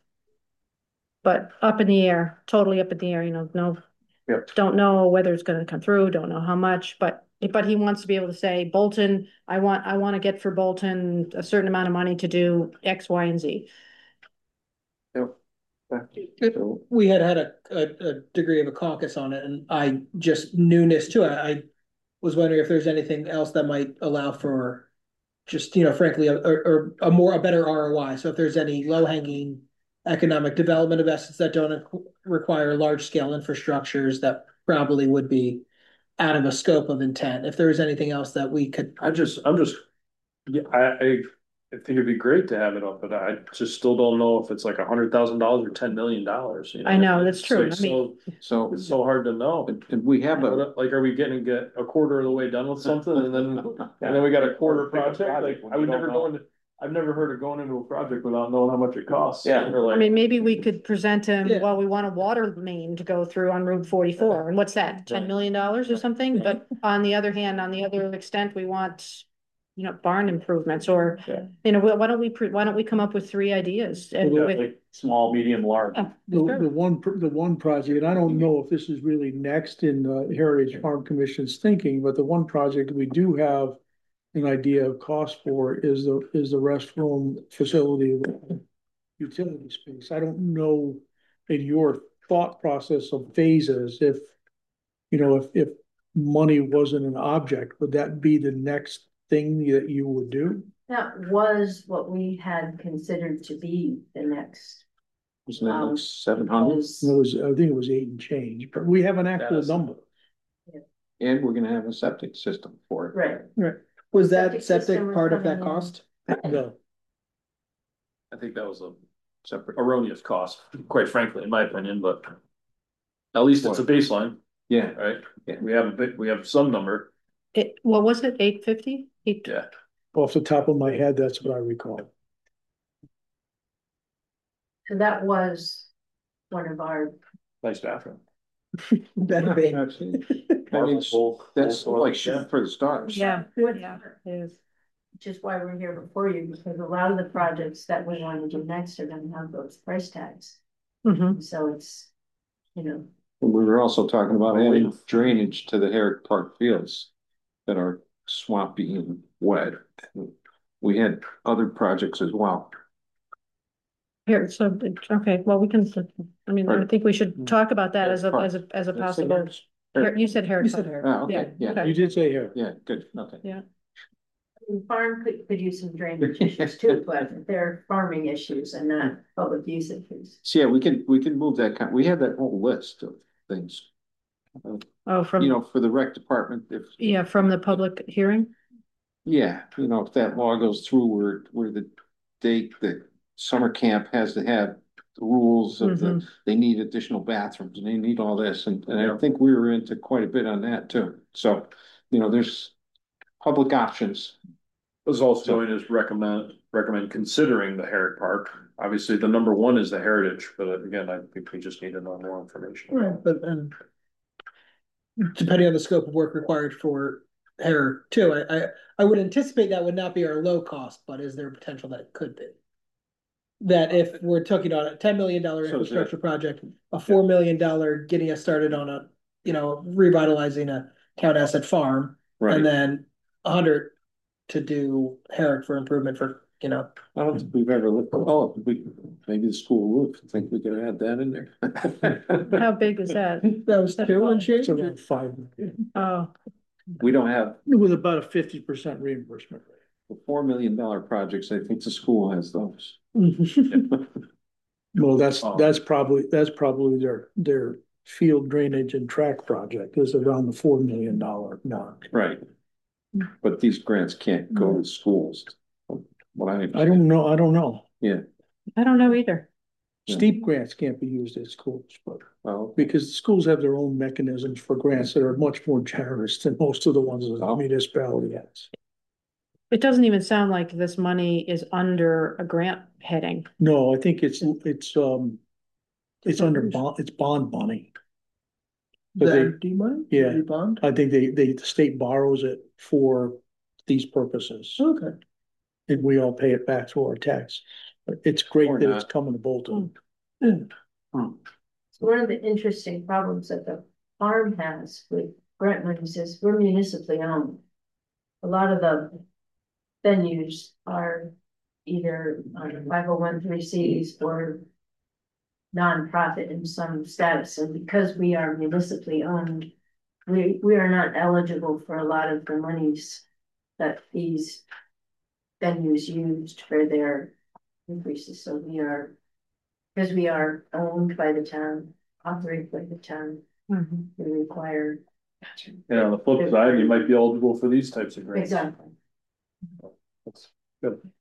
But up in the air, totally up in the air, you know, no. Yep. Don't know whether it's gonna come through, don't know how much, but, but he wants to be able to say, Bolton, I want, I want to get for Bolton a certain amount of money to do X, Y, and Z. Yep. So, We had had a, a, a degree of a caucus on it, and I just newness to it. I was wondering if there's anything else that might allow for just, you know, frankly, a, or a more, a better R O I. So if there's any low hanging economic development investments that don't require large scale infrastructures that probably would be out of a scope of intent. If there was anything else that we could. I just, I'm just, yeah, I, I, I think it'd be great to have it up, but I just still don't know if it's like a hundred thousand dollars or ten million dollars. I know, that's It's true. like I mean- so- So, It's so hard to know. and and we have a, What- Like, are we getting get a quarter of the way done with something and then, and then we got a quarter project? Like, I would never go into, I've never heard of going into a project without knowing how much it costs. Yeah. Or I like, mean, maybe we could present him, Yeah. well, we want a water main to go through on Route forty-four, and what's that, ten million dollars or something? But on the other hand, on the other extent, we want, you know, barn improvements, or, Yeah. you know, why don't we, pre- why don't we come up with three ideas? And yeah, with- like small, medium, large. Oh, The, sure. the one, pr- the one project, and I don't know if this is really next in the Heritage Farm Commission's thinking, but the one project we do have an idea of cost for is the, is the restroom facility with utility space. I don't know in your thought process of phases, if, you know, if, if money wasn't an object, would that be the next thing that you would do? That was what we had considered to be the next. isn't that Um, like seven hundred? was- It was, I think it was eight and change, but we have an actual That is- number. And we're gonna have a septic system for it. Right, Was that Septic system septic was part of that coming in. cost? No, I think that was a separate erroneous cost, quite frankly, in my opinion, but at least it's a baseline, Yeah, right? Yeah. We have a bit, we have some number. It, what was it, eight fifty? Eight, Yeah. off the top of my head, that's what I recall. so that was one of our, Nice bathroom. Better be. I mean, that's like shooting for the stars. yeah, What- yeah, it is. which is why we're here before you, because a lot of the projects that we want to do next are gonna have those price tags. Mhm. So it's, you know, We were also talking about adding drainage to the Herrick Park fields that are swampy and wet. We had other projects as well. Here, so, okay, well, we can, I mean, I Right. think we should talk about that as a, as a, as a Did I say possible. Herrick? Here, you said Harris. You said Harris. Oh, okay, yeah, okay. You did say here. yeah, good, okay. Yeah, farm could, could use some drainage issues too, but they're farming issues and not public use issues. So yeah, we can, we can move that kind, we have that whole list of things. Uh, oh, You from, know, for the rec department, if. yeah, from the public hearing? Yeah, you know, if that law goes through where, where the date that summer camp has to have the rules of the, they need additional bathrooms and they need all this, and, and I think we were into quite a bit on that too. So, you know, there's public options. Was also going to recommend, recommend considering the Herrick Park. Obviously, the number one is the heritage, but again, I think we just need to know more information. Right, but and depending on the scope of work required for hair too, I, I, I would anticipate that would not be our low cost, but is there a potential that it could be? That if we're talking on a ten million dollar So is there- infrastructure project, a four million dollar getting us started on a, you know, revitalizing a town asset farm, and then a hundred to do Herrick for improvement for, you know. I don't think we've ever looked, oh, we, maybe the school roof, I think we could add that in there. How big is that? That was two and change. It's around five, Oh, We don't have, with about a fifty percent reimbursement rate. the four million dollar projects, I think the school has those. Well, that's, Oh. that's probably, that's probably their, their field drainage and track project is around the four million dollar mark. Right. But these grants can't go to schools. What I. I don't know, I don't know. Yeah, I don't know either. Steep grants can't be used at schools, but well, because schools have their own mechanisms for grants that are much more generous than most of the ones that the municipality has. It doesn't even sound like this money is under a grant heading. No, I think it's, it's, um, it's under bond, it's bond money. But The they- M D money? Yeah. M D bond? I think they, they, the state borrows it for these purposes, Okay. and we all pay it back through our tax. But it's great Or that it's not. coming to Bolton. So one of the interesting problems that the farm has with grant monies is we're municipally owned. A lot of the venues are either on five oh one three Cs or nonprofit in some status, and because we are municipally owned, we, we are not eligible for a lot of the monies that these venues used for their increases, so we are, because we are owned by the town, operated by the town, we require. And on the flip side, you might be eligible for these types of grants. Exactly. That's good.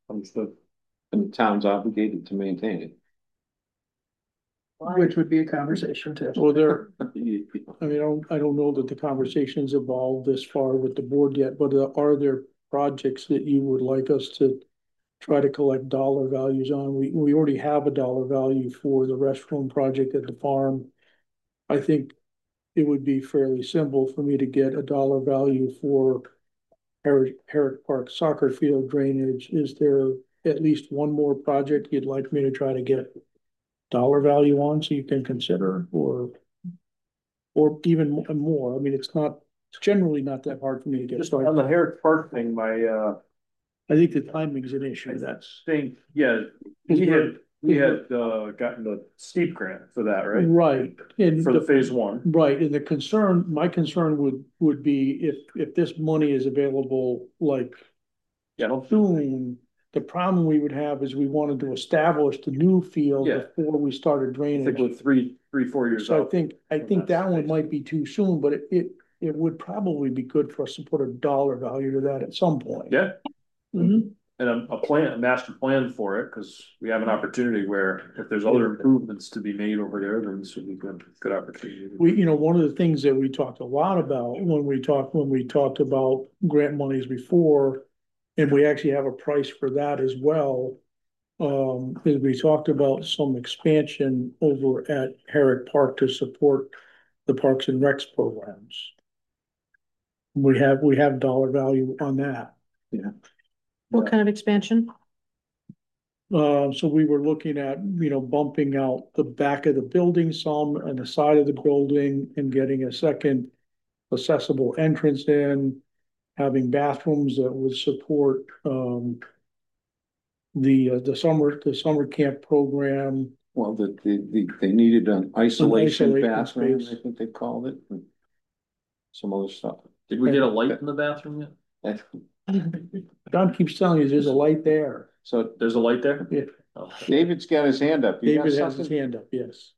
Understood. And the town's obligated to maintain it. Which would be a conversation too. Well, there, I mean, I don't, I don't know that the conversation's evolved this far with the board yet, but uh, are there projects that you would like us to try to collect dollar values on? We, we already have a dollar value for the restroom project at the farm. I think it would be fairly simple for me to get a dollar value for Herrick, Herrick Park soccer field drainage. Is there at least one more project you'd like me to try to get dollar value on so you can consider, or or even more? I mean, it's not, it's generally not that hard for me to get Just on started. the Herrick Park thing, my, uh, I think the timing's an issue. I That's think, yeah, we had, we had, uh, gotten the steep grant for that, right? right. And For the phase one. right. And the concern, my concern would, would be if, if this money is available, like Yeah, I don't soon, the problem we would have is we wanted to establish the new field Yeah. before we started I think drainage. we're three, three, four years So I out. think, I from think that that one space. might be too soon, but it, it, it would probably be good for us to put a dollar value to that at some point. Yeah, Mhm. and a, a plan, a master plan for it, because we have an opportunity where if there's other improvements to be made over there, then this would be good, good opportunity. We, you know, one of the things that we talked a lot about when we talked, when we talked about grant monies before, and we actually have a price for that as well. Um, is we talked about some expansion over at Herrick Park to support the Parks and Recs programs. We have, we have dollar value on that. What kind of expansion? Uh, so we were looking at, you know, bumping out the back of the building some and the side of the building and getting a second accessible entrance in, having bathrooms that would support, um, the, uh, the summer, the summer camp program. Well, the, the, the, they needed an isolation isolation bathroom, space. I think they called it. and Some other stuff. Did we get a light in the bathroom yet? John keeps telling you there's a light there. So There's a light there? Yeah, Oh. David's got his hand up. You got David has his something? hand up, yes.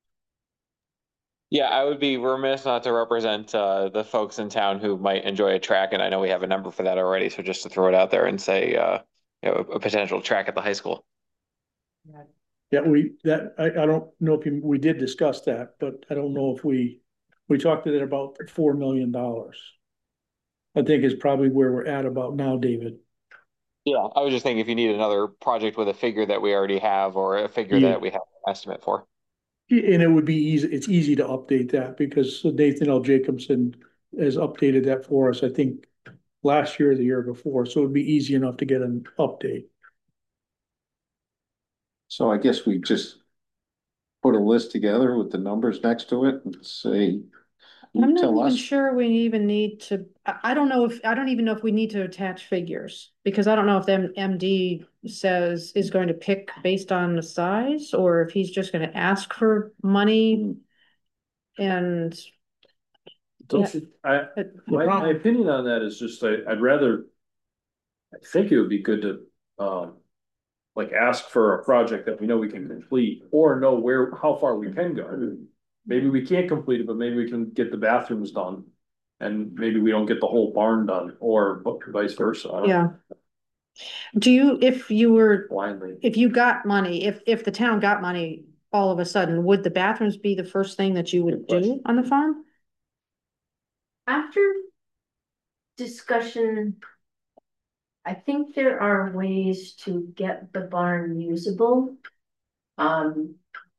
Yeah, I would be remiss not to represent uh, the folks in town who might enjoy a track, and I know we have a number for that already. So just to throw it out there and say, uh, you know, a potential track at the high school. Yeah, we, that, I, I don't know if you, we did discuss that, but I don't know if we, we talked to it about four million dollars. I think is probably where we're at about now, David. Yeah, I was just thinking if you need another project with a figure that we already have, or a figure Yeah. that we have an estimate for. And it would be easy, it's easy to update that because Nathan L. Jacobson has updated that for us, I think, last year or the year before, so it'd be easy enough to get an update. So I guess we just put a list together with the numbers next to it and say, I'm not tell even us. sure we even need to, I, I don't know if, I don't even know if we need to attach figures. Because I don't know if the M D says is going to pick based on the size, or if he's just gonna ask for money. And Don't you- I, my, my opinion on that is just, I, I'd rather, I think it would be good to, um, like ask for a project that we know we can complete or know where, how far we can go. Maybe we can't complete it, but maybe we can get the bathrooms done. And maybe we don't get the whole barn done or vice versa. I don't know. yeah. Do you, if you were, Blindly. if you got money, if, if the town got money all of a sudden, would the bathrooms be the first thing that you would do on the farm? After discussion, I think there are ways to get the barn usable. Um,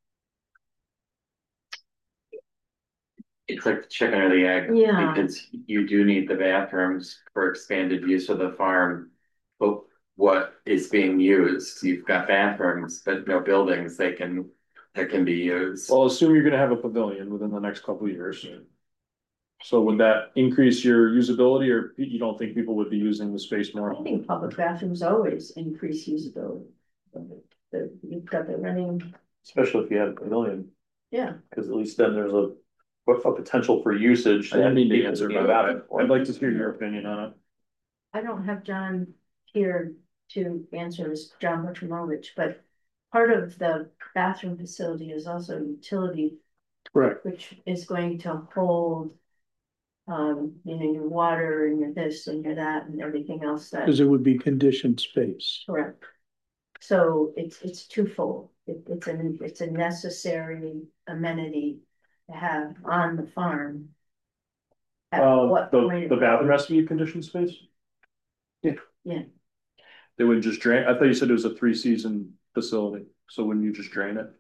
It's like the chicken or the egg. Yeah. Because you do need the bathrooms for expanded use of the farm. But what is being used, you've got bathrooms, but no buildings they can, that can be used. Well, assume you're gonna have a pavilion within the next couple of years. So would that increase your usability, or you don't think people would be using the space more? I think public bathrooms always increase usability. The, you've got the running, Especially if you had a pavilion, yeah. because at least then there's a, a potential for usage. I didn't mean to people answer can about get it. I'd like to hear your opinion on it. I don't have John here to answer this, John Bertramovich, but part of the bathroom facility is also utility. Correct. Which is going to hold Um, you know, your water and your this and your that and everything else that. Because it would be conditioned space. Correct. So it's, it's twofold. It, it's an, it's a necessary amenity to have on the farm. At Uh, what the, point- the bathroom has to be a conditioned space? Yeah. They wouldn't just drain, I thought you said it was a three season facility, so wouldn't you just drain it?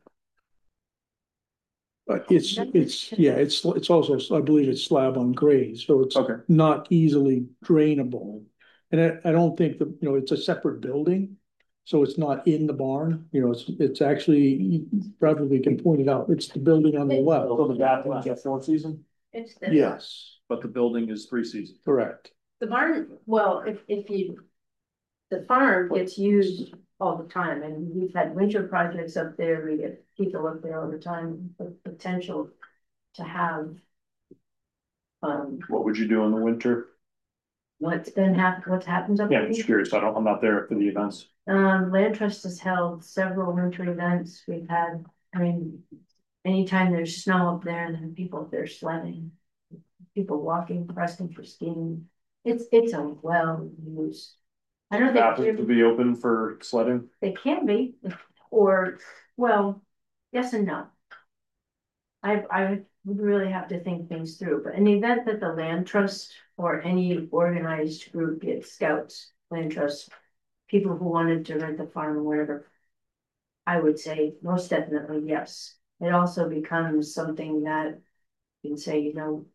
But it's, it's, yeah, it's, it's also, I believe it's slab on grade, so it's Okay. not easily drainable. And I, I don't think that, you know, it's a separate building, so it's not in the barn, you know, it's, it's actually, probably can point it out, it's the building on the left. So the bathroom's a four season, It's the. Yes, but the building is three season. correct. The barn, well, if, if you, the farm gets used all the time, and we've had winter projects up there, we get people up there all the time, with potential to have. Um, What would you do in the winter? what's been hap, what happens up Yeah, there. I'm just curious, I don't, I'm not there for the events. Um, Land Trust has held several winter events, we've had, I mean, anytime there's snow up there, then people up there sledding. People walking, resting for skiing, it's, it's a well-used. I don't think. Bathrooms would be open for sledding? They can be, or, well, yes and no. I, I would really have to think things through, but in the event that the land trust or any organized group gets scouts, land trust, people who wanted to rent the farm or whatever, I would say most definitely yes. It also becomes something that you can say, you know,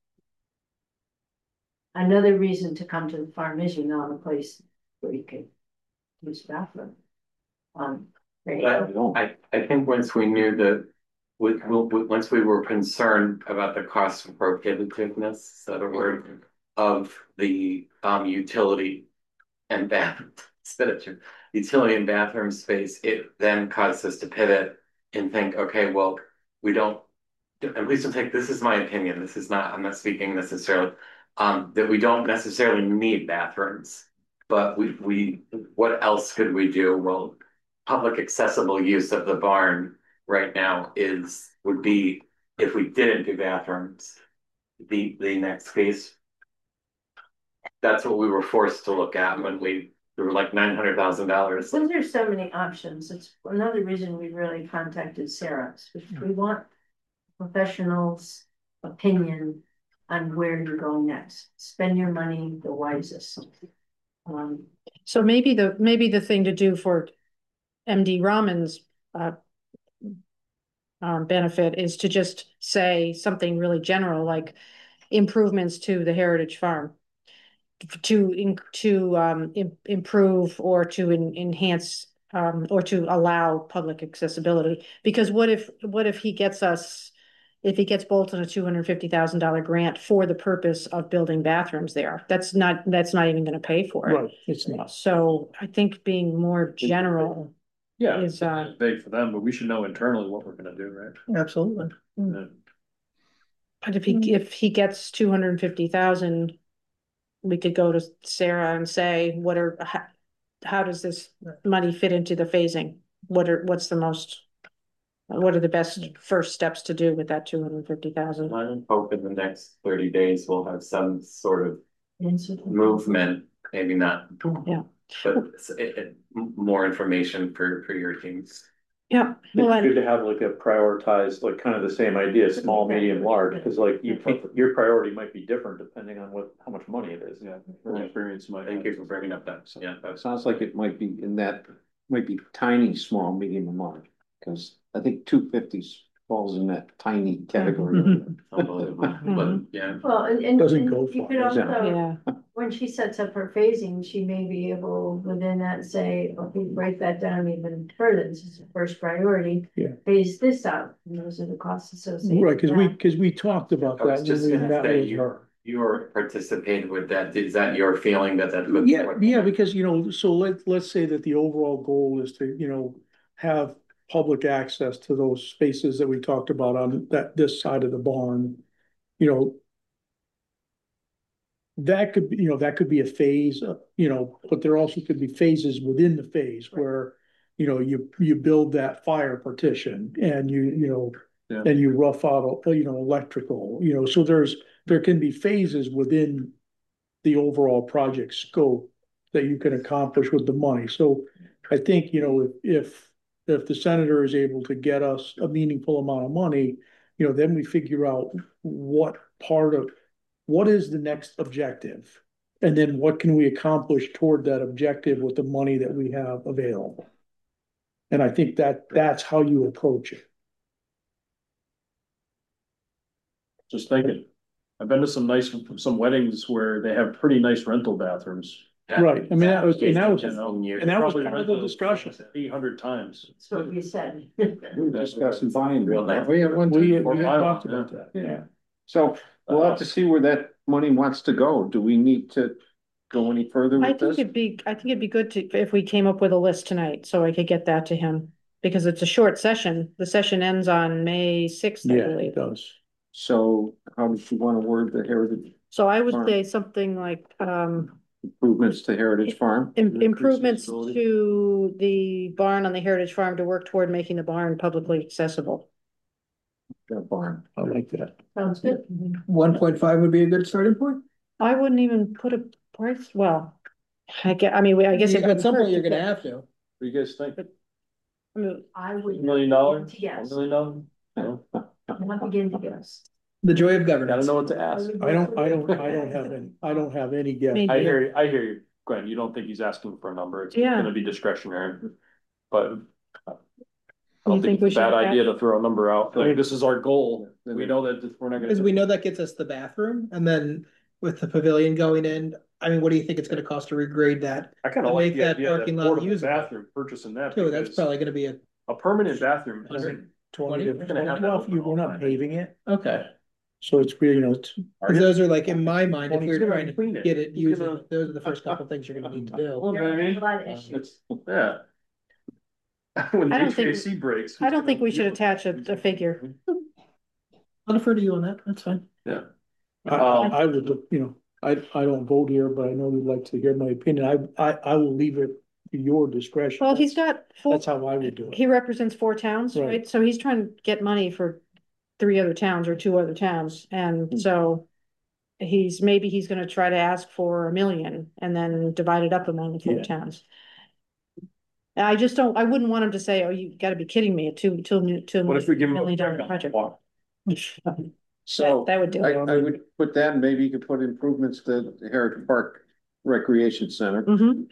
another reason to come to the farm is, you know, a place where you can use the bathroom. Um, there you go. I, I think once we knew that, we, we, once we were concerned about the cost and prohibitiveness, is that a word, of the um utility and bath, utility and bathroom space, it then caused us to pivot and think, okay, well, we don't, and please don't take, this is my opinion, this is not, I'm not speaking necessarily, um, that we don't necessarily need bathrooms, but we, we, what else could we do? Well, public accessible use of the barn right now is, would be, if we didn't do bathrooms, the, the next phase. That's what we were forced to look at when we, we were like nine hundred thousand dollars. Since there's so many options, it's another reason we really contacted Sarah. We want professionals' opinion on where to go next. Spend your money the wisest. Um, So maybe the, maybe the thing to do for M D Raman's uh, um, benefit is to just say something really general, like improvements to the Heritage Farm. To, in, to um, im- improve or to en- enhance um, or to allow public accessibility. Because what if, what if he gets us, if he gets Bolton a two hundred fifty thousand dollar grant for the purpose of building bathrooms there? That's not, that's not even gonna pay for it. Right, it's not. So I think being more general Yeah, is, it's uh, vague for them, but we should know internally what we're gonna do, right? Absolutely. Yeah. but if he, if he gets two hundred fifty thousand, we could go to Sarah and say, what are, how, how does this money fit into the phasing? What are, what's the most, what are the best first steps to do with that two hundred fifty thousand? I hope in the next thirty days we'll have some sort of movement, maybe not. Yeah. But it, it, more information for, for your teams. Yeah. Well, It's good I, to have like a prioritized, like kind of the same idea, small, medium, large, because like you, your priority might be different depending on what, how much money it is. Yeah, from experience, my. Thank you for bringing up that, yeah. It sounds like it might be in that, might be tiny, small, medium, and large, because I think two fifty falls in that tiny category. Unbelievable, but yeah. Well, and, and Doesn't and go you far, could does it? also, yeah, when she sets up her phasing, she may be able within that say, okay, break that down even further. This is the first priority. Yeah. Phase this out, and those are the costs associated. Right, with because we, that. because we talked about I was that just when we gonna met say with you, her. you were participating with that, is that your feeling that that's what? Yeah, what- yeah, because, you know, so let, let's say that the overall goal is to, you know, have public access to those spaces that we talked about on that, this side of the barn, you know. That could be, you know, that could be a phase, uh, you know, but there also could be phases within the phase where, you know, you, you build that fire partition and you, you know, Yeah. and you rough out, uh, you know, electrical, you know, so there's, there can be phases within the overall project scope that you can accomplish with the money. So I think, you know, if, if the senator is able to get us a meaningful amount of money, you know, then we figure out what part of, what is the next objective? And then what can we accomplish toward that objective with the money that we have available? And I think that that's how you approach it. Just thinking, I've been to some nice, some weddings where they have pretty nice rental bathrooms. Right, I mean, that was, and that was, You know, and that was probably part of the rented discussion. Eight hundred times. That's what we said. We discussed buying Real real nice. We have one. We, time. we had Or talked pilot, about that, yeah. So we'll have to see where that money wants to go. Do we need to go any further I with think this? it'd be, I think it'd be good to, if we came up with a list tonight, so I could get that to him. Because it's a short session. The session ends on May sixth, I Yeah, believe. it does. So how did you want to word the heritage So I would Farm. say something like, um, improvements to Heritage Farm? im- Increase improvements visibility. to the barn on the Heritage Farm to work toward making the barn publicly accessible. That barn. I like that. Sounds good. One point five would be a good starting point. I wouldn't even put a price, well, I get, I mean, we- I guess. it At some wouldn't point, you're hurt to gonna put- have to. What do you guys think? I mean, I would. Million dollars? Yes. A million dollars? No. Not begin to guess. The joy of Gotta governance. know what to ask. I don't, I don't, I don't have any, I don't have any guess. Me I hear you, I hear you, Glenn, you don't think he's asking for a number, it's Yeah. gonna be discretionary, but. I You don't think think we it's a bad should idea to throw a number out, like, this is our goal, we know that we're not gonna. Because we know that gets us the bathroom, and then with the pavilion going in, I mean, what do you think it's gonna cost to regrade that? I kinda to like make the that idea of that parking lot portable usable. bathroom, purchasing that. Too, that's because probably gonna be a, A permanent bathroom isn't, Twenty, You're gonna have that well, you- we're not open. paving it, okay. so it's really, you know, it's. Because those are like, in my mind, if Well, we he's were gonna trying to clean it. get it He's using, gonna- those are the first couple things you're gonna need to do. you know what I mean? A lot of issues. It's, yeah. When I don't H think- V A C breaks. I don't think we should attach a, a figure. I'll defer to you on that, that's fine. Yeah. I, Um, I would, you know, I, I don't vote here, but I know you'd like to hear my opinion. I, I, I will leave it to your discretion. Well, he's got, four- That's how I would do it. he represents four towns, Right. right? So he's trying to get money for three other towns or two other towns, and so. He's, maybe he's gonna try to ask for a million and then divide it up among the four Yeah. towns. I just don't, I wouldn't want him to say, oh, you gotta be kidding me, a two, two, two What if we give him a million dollar check on the project. walk? So That would do I, it. I would put that, and maybe you could put improvements to the Heritage Park Recreation Center. Mhm.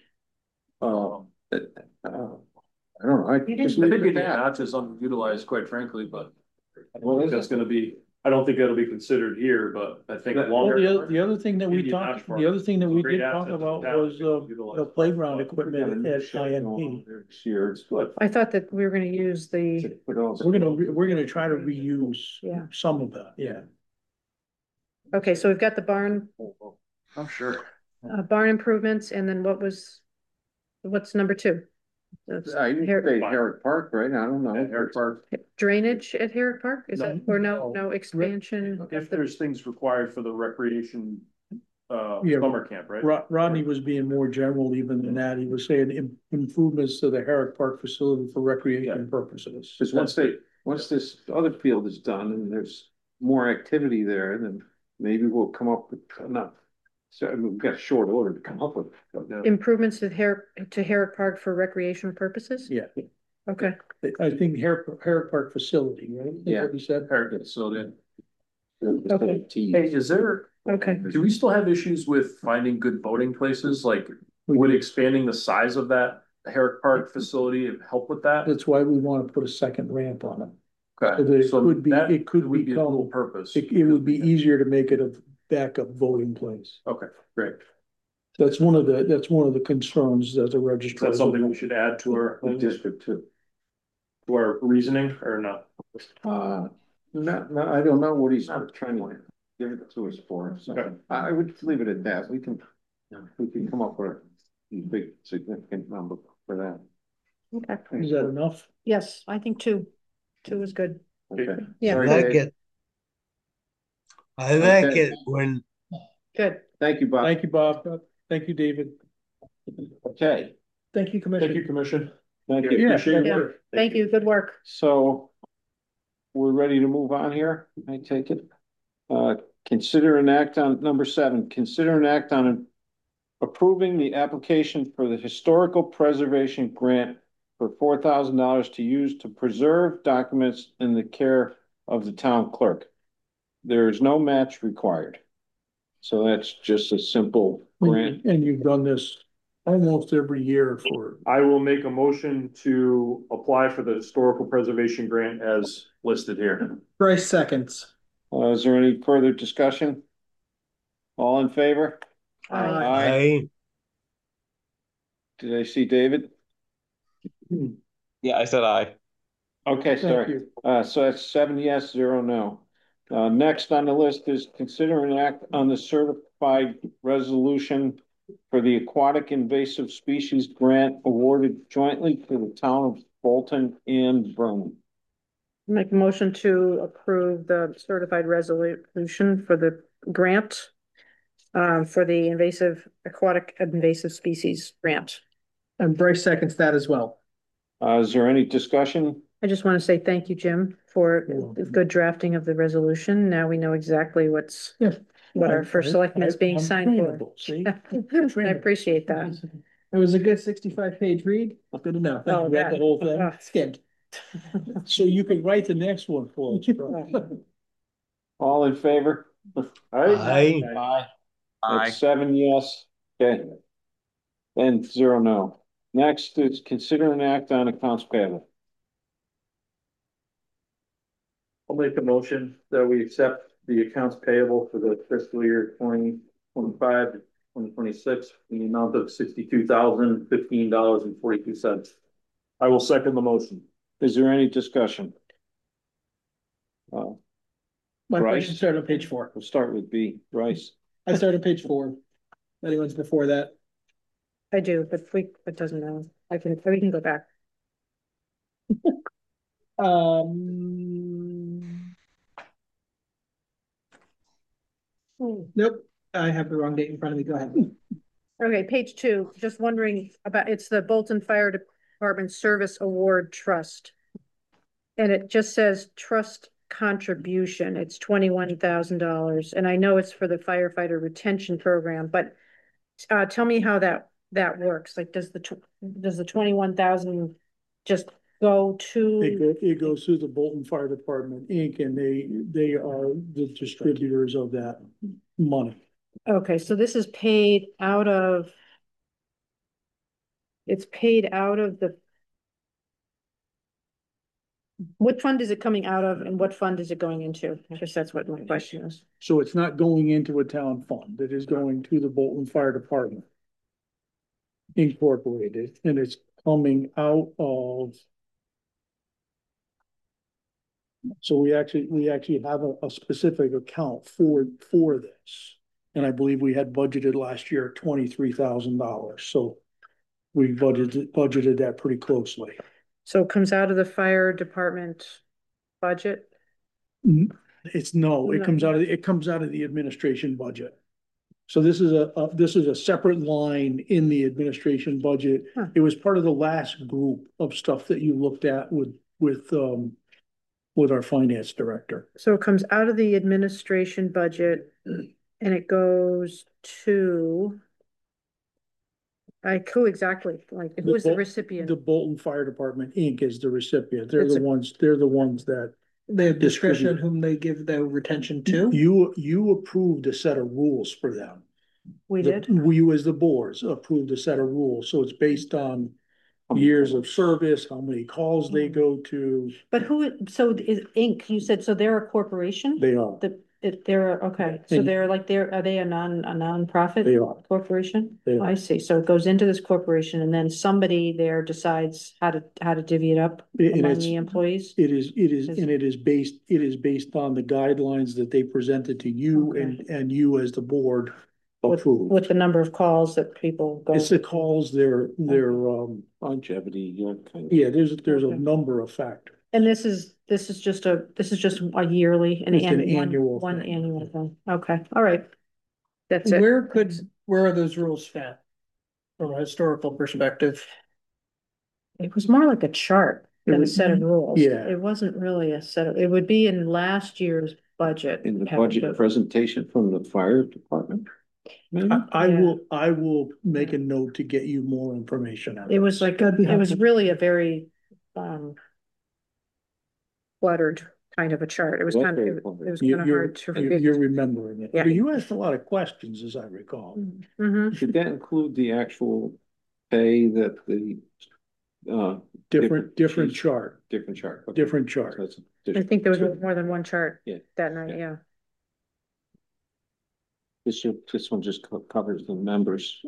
Um, it- uh, I don't know, I You just I leave think it it at that. not is underutilized, quite frankly, but. I Well, don't think is that's it? gonna be, I don't think that'll be considered here, but I think That- Well, longer. the other, the other thing that we Maybe talked, not the other thing that we Great did talk asset to about town, was, uh, utilize. the playground equipment at I N P. This year, it's what? I thought that we were gonna use the, What else? We're gonna, re- we're gonna try to reuse Yeah. some of that, yeah. okay, so we've got the barn, I'm sure. uh, barn improvements, and then what was, what's number two? That's I didn't Her- say Herrick Park, right? I don't know. Eric Park, Drainage at Herrick Park, is that, or no, No. no expansion? if there's things required for the recreation, uh, Yeah. summer camp, right? Rod- Rodney was being more general even than that. He was saying im- improvements to the Herrick Park facility for recreation purposes. Because once they, once this other field is done and there's more activity there, then maybe we'll come up with enough. So we've got a short order to come up with. Improvements to Herrick, to Herrick Park for recreational purposes? Yeah, Okay, I think Herrick, Herrick Park facility, right? Is Yeah. what he said. Eric, so then, Okay. hey, is there, okay. do we still have issues with finding good voting places? Like, would expanding the size of that Herrick Park facility help with that? That's why we want to put a second ramp on it. So that Okay, it so could be- that it could would be a dual become- purpose. It, it would be easier to make it a backup voting place. Okay, great. That's one of the, that's one of the concerns that the Is registrar. that something we should add to our, to District two. our reasoning or not? Uh, no, no, I don't know what he's trying to give it to us for, so Okay. I I would leave it at that. We can, we can come up with a big significant number for that. Okay, Is that enough? yes, I think two, two is good. Okay. I Yeah. Sorry, like Dave. it. I like Okay. it when Good. Thank you, Bob. Thank you, Bob. Thank you, David. Okay, Thank you, Thank Commissioner. you, Commission. thank Yeah, you. appreciate Yeah. your work. Thank you, good work. So we're ready to move on here, I take it. Uh, consider an act on, number seven, consider an act on approving the application for the historical preservation grant for four thousand dollars to use to preserve documents in the care of the town clerk. There is no match required. So that's just a simple grant. And you've done this almost every year for. I will make a motion to apply for the historical preservation grant as listed here. Bryce seconds. Uh, is there any further discussion? All in favor? Aye. Did I see David? Yeah, I said aye. Okay, Thank sorry. you. Uh, so that's seven yes, zero no. Uh, next on the list is consider an act on the certified resolution for the aquatic invasive species grant awarded jointly to the town of Bolton and Vernon. Make a motion to approve the certified resolution for the grant um, for the invasive aquatic invasive species grant. And Bryce seconds that as well. Uh, is there any discussion? I just want to say thank you, Jim, for the good drafting of the resolution. Now we know exactly what's Yeah. what our I- first I- selectman is I- being I'm signed for. trainable, see? I appreciate that. It was a good sixty-five page read. Good enough. Oh, Read yeah. the whole thing, Uh, Skimmed. so you can write the next one for us. All in favor? Aye. Aye. Aye. That's seven yes. Okay. And zero no. Next is consider an act on accounts payable. I'll make a motion that we accept the accounts payable for the fiscal year twenty twenty-five to twenty twenty-six in the amount of sixty-two thousand, fifteen dollars and forty-two cents. I will second the motion. Is there any discussion? Uh, My Bryce? question started on page four. we'll start with B, Bryce. I started on page four. Anyone's before that? I do, but we, it doesn't matter. I can, we can go back. Um. Nope, I have the wrong date in front of me. Go ahead. Okay, page two, just wondering about, it's the Bolton Fire Department Service Award Trust. And it just says trust contribution. It's twenty-one thousand dollars. And I know it's for the firefighter retention program, but uh, tell me how that, that works. Like, does the, tw- does the twenty-one thousand just go It to, go, it goes through the Bolton Fire Department, Incorporated, and they, they are the distributors of that money. okay, so this is paid out of, it's paid out of the, what fund is it coming out of and what fund is it going into? I guess that's what my question is. So it's not going into a town fund, it is going to the Bolton Fire Department Incorporated, and it's coming out of. So we actually, we actually have a, a specific account for, for this. And I believe we had budgeted last year twenty-three thousand dollars, so we budgeted, budgeted that pretty closely. So it comes out of the fire department budget? It's no, it No. comes out of, the- it comes out of the administration budget. So this is a, a- this is a separate line in the administration budget. Huh. It was part of the last group of stuff that you looked at with, with, um, with our finance director. So it comes out of the administration budget and it goes to. Like who exactly? Like who is the Bol- recipient? The Bolton Fire Department, Incorporated is the recipient. They're It's the a- ones, they're the ones that. They have discretion Distribute. whom they give the retention to. You, you approved a set of rules for them. We The- did? We, as the boards, approved a set of rules, so it's based on years of service, how many calls they go to, But who, so is Inc, you said, so they're a corporation? they are, The, it, they're, okay, so And- they're like, they're, are they a non, a nonprofit? they are. Corporation? They are. I see, so it goes into this corporation and then somebody there decides how to, how to divvy it up And among it's- the employees? It is, it is, Is- and it is based, it is based on the guidelines that they presented to you and, and you as the board With, approved. with the number of calls that people go? It's the calls, their, their, um, Longevity, yeah, kind of. yeah, there's, there's a Okay. number of factors. And this is, this is just a, this is just a yearly, an It's an annual, one, annual one thing. annual thing, okay, all right. That's it. Where could, where are those rules found? From a historical perspective? It was more like a chart It than a was- set of rules. yeah. It wasn't really a set of, it would be in last year's budget. In the package. budget presentation from the fire department? Maybe? I, I Yeah. will, I will make a note to get you more information on It was this. like, That'd be it was helpful. really a very, um, cluttered kind of a chart. It was That's kind of, very it cluttered. was You- kind of You're, hard to. you're you're remembering it. Yeah. But you asked a lot of questions, as I recall. Mm-hmm. Did that include the actual pay that the, uh, Different, different chiefs- chart, different chart? Okay. different chart. That's a I different- think there was more than one chart Yeah. that night, Yeah. yeah. This, this one just co- covers the members.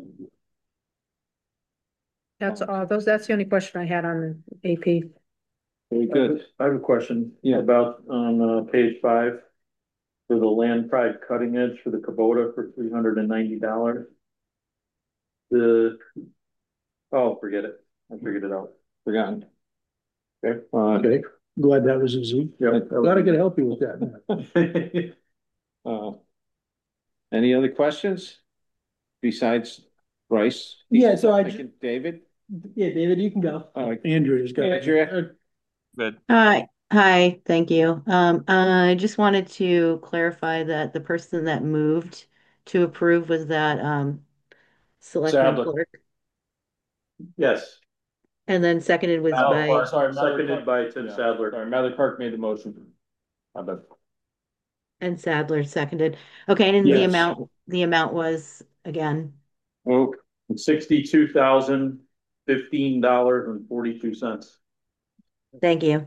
That's all, those, that's the only question I had on A P. Very good. I have a question. Yeah. About on uh page five. For the land pride cutting edge for the Kubota for three hundred and ninety dollars. The, oh, forget it. I figured it out. Forgotten. Okay. Uh, Okay, glad that was easy. Yeah. Glad I could help you with that. uh, any other questions? Besides Bryce? Yeah, so I, Thinking David? yeah, David, you can go. Uh, Andrea's got. Andrea? Good. Hi, hi, thank you. Um, I just wanted to clarify that the person that moved to approve was that, um, selectman Sadler. clerk, Yes. and then seconded was Oh, by, sorry, seconded by Tim Yeah. Sadler. Sorry, Mather Clark made the motion. I bet. and Sadler seconded. Okay, and the Yes. amount, the amount was, again, Oh, Sixty-two thousand, fifteen dollars and forty-two cents. thank you.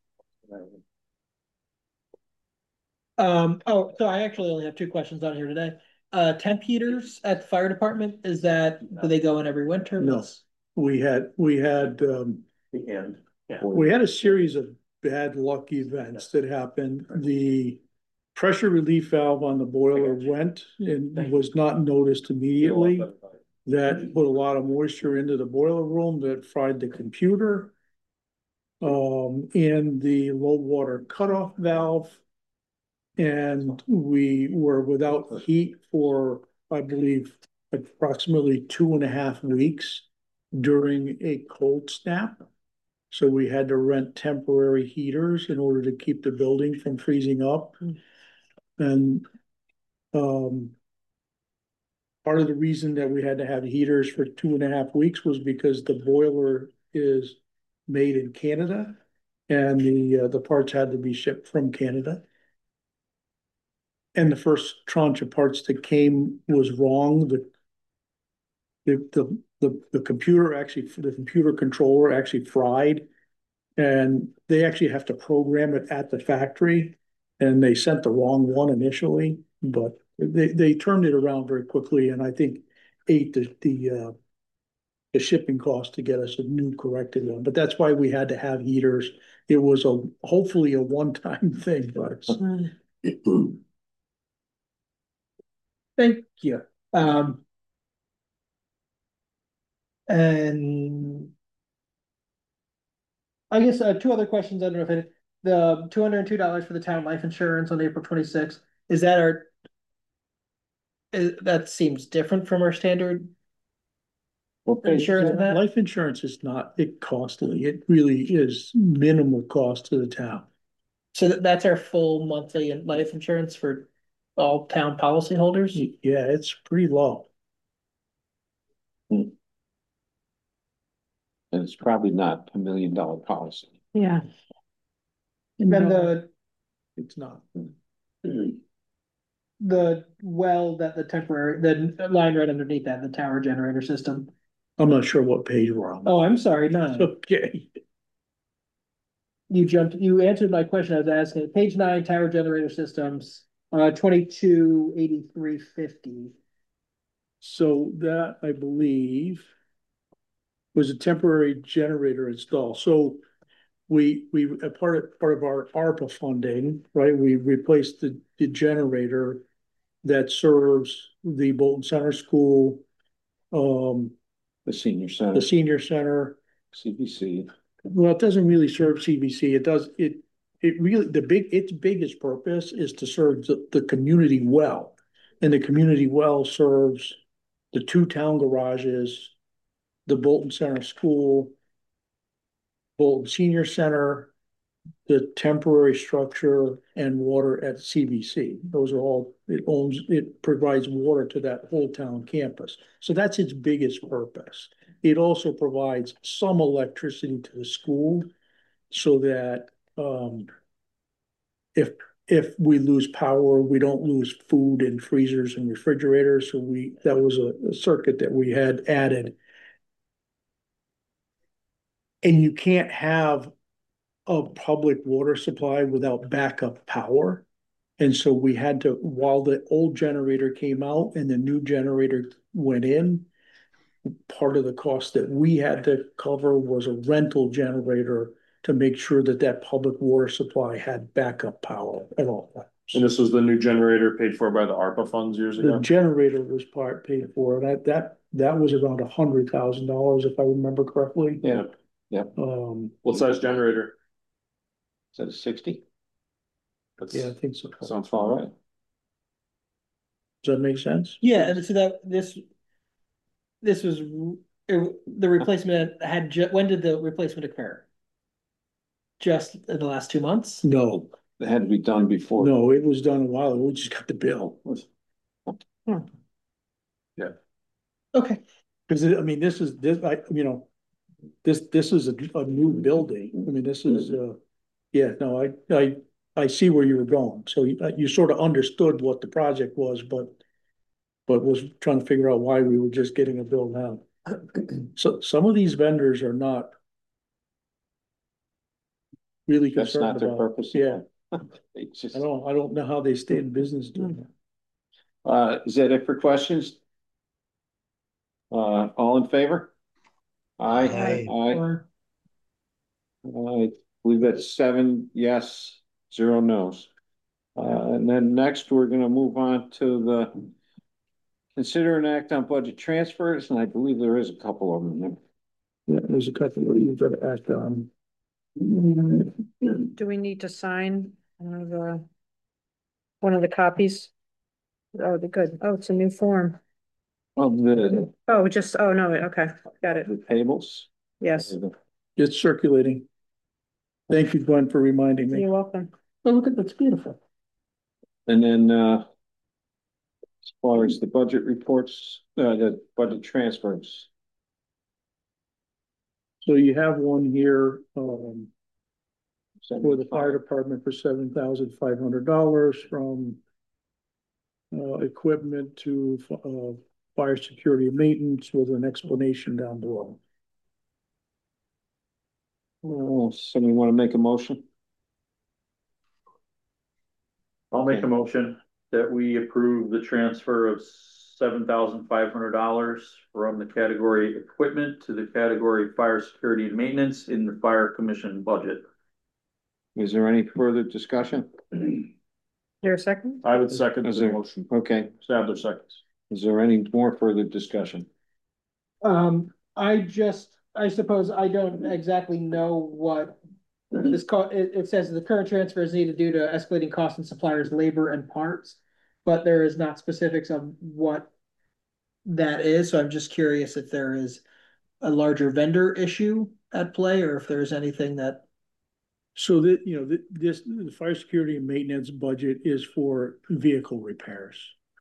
Um, oh, so I actually only have two questions on here today. Uh, temp heaters at the fire department, is that, do they go in every winter? No. We had, we had, um, The end. Yeah. we had a series of bad luck events that happened. The pressure relief valve on the boiler went and was not noticed immediately. That put a lot of moisture into the boiler room, that fried the computer. Um, and the low water cutoff valve. And we were without heat for, I believe, approximately two and a half weeks during a cold snap. So we had to rent temporary heaters in order to keep the building from freezing up. And um, part of the reason that we had to have heaters for two and a half weeks was because the boiler is made in Canada, and the uh, the parts had to be shipped from Canada. And the first tranche of parts that came was wrong. The the the the, the computer actually, the computer controller actually fried, and they actually have to program it at the factory. And they sent the wrong one initially, but they they turned it around very quickly, and I think ate the the uh, the shipping cost to get us a new corrected one. But that's why we had to have heaters. It was a hopefully a one-time thing, but. Thank you. Um. And. I guess, uh, two other questions, I don't know if it, the two hundred and two dollars for the town life insurance on April twenty-sixth, is that our? Is, that seems different from our standard what page? insurance of that? Life insurance is not it costly. It really is minimal cost to the town. So that, that's our full monthly life insurance for all town policyholders? Yeah, it's pretty low. And it's probably not a million dollar policy. Yeah. And then No, the, it's not. the well that the temporary, the line right underneath that, the tower generator system. I'm not sure what page we're on. Oh, I'm sorry, It's nine. okay. You jumped, you answered my question I was asking. Page nine, tower generator systems, uh, twenty-two eighty-three fifty. So that, I believe, was a temporary generator install. So we, we, a part of, part of our ARPA funding, right, we replaced the, the generator that serves the Bolton Center School, um, The senior center, the senior center. C B C. Well, it doesn't really serve C B C. It does, it, it really, the big, its biggest purpose is to serve the, the community well. And the community well serves the two town garages, the Bolton Center School, Bolton Senior Center, the temporary structure and water at C B C. Those are all, it owns, it provides water to that whole town campus. So that's its biggest purpose. It also provides some electricity to the school so that um, if if we lose power, we don't lose food in freezers and refrigerators. So we that was a, a circuit that we had added. And you can't have a public water supply without backup power. And so we had to, while the old generator came out and the new generator went in, part of the cost that we had to cover was a rental generator to make sure that that public water supply had backup power at all times. And this was the new generator paid for by the ARPA funds years The ago? generator was part paid for, and that, that, that was around a hundred thousand dollars, if I remember correctly. Yeah, yeah. Um, What size generator? Is that a sixty? That's, yeah, I think so. Does Sounds all right. that make sense? Yeah, and so that this this was it, the replacement had ju- when did the replacement occur? Just in the last two months? No, It had to be done before. no, it was done a while ago. We just got the bill. yeah. Okay. Because I mean, this is this, I, you know, this, this is a, a new building. I mean, this is, uh, yeah, no, I, I, I see where you were going. So you, you sort of understood what the project was, but, but was trying to figure out why we were just getting a bill now. So some of these vendors are not really That's concerned not their about, purpose. yeah. They just, I don't, I don't know how they stay in business doing that. uh, is that it for questions? Uh, all in favor? Aye. Aye. Aye. I believe that's seven yes, zero no's. Uh, and then next, we're gonna move on to the consider an act on budget transfers, and I believe there is a couple of them there. Yeah, there's a couple of you've got to act on. Do we need to sign one of the, one of the copies? Oh, the good. Oh, it's a new form. Of the, Oh, just, oh, no, okay, got it. the tables. Yes, It's circulating. Thank you, Gwen, for reminding me. you're welcome. Oh, look at that's beautiful. And then, uh, as far as the budget reports, uh, the budget transfers. So you have one here, um, for the fire department for seven thousand five hundred dollars from uh, equipment to, uh, fire security and maintenance with an explanation down below. Oh, somebody want to make a motion? I'll make a motion that we approve the transfer of seven thousand five hundred dollars from the category equipment to the category fire security and maintenance in the fire commission budget. Is there any further discussion? There a second? I would second Is the there- motion. Okay, Sadler seconds. is there any more further discussion? Um, I just, I suppose I don't exactly know what this call, it, it says the current transfer is needed due to escalating costs and suppliers, labor and parts, but there is not specifics of what that is. So I'm just curious if there is a larger vendor issue at play or if there's anything that. So that, you know, th- this, the fire security and maintenance budget is for vehicle repairs.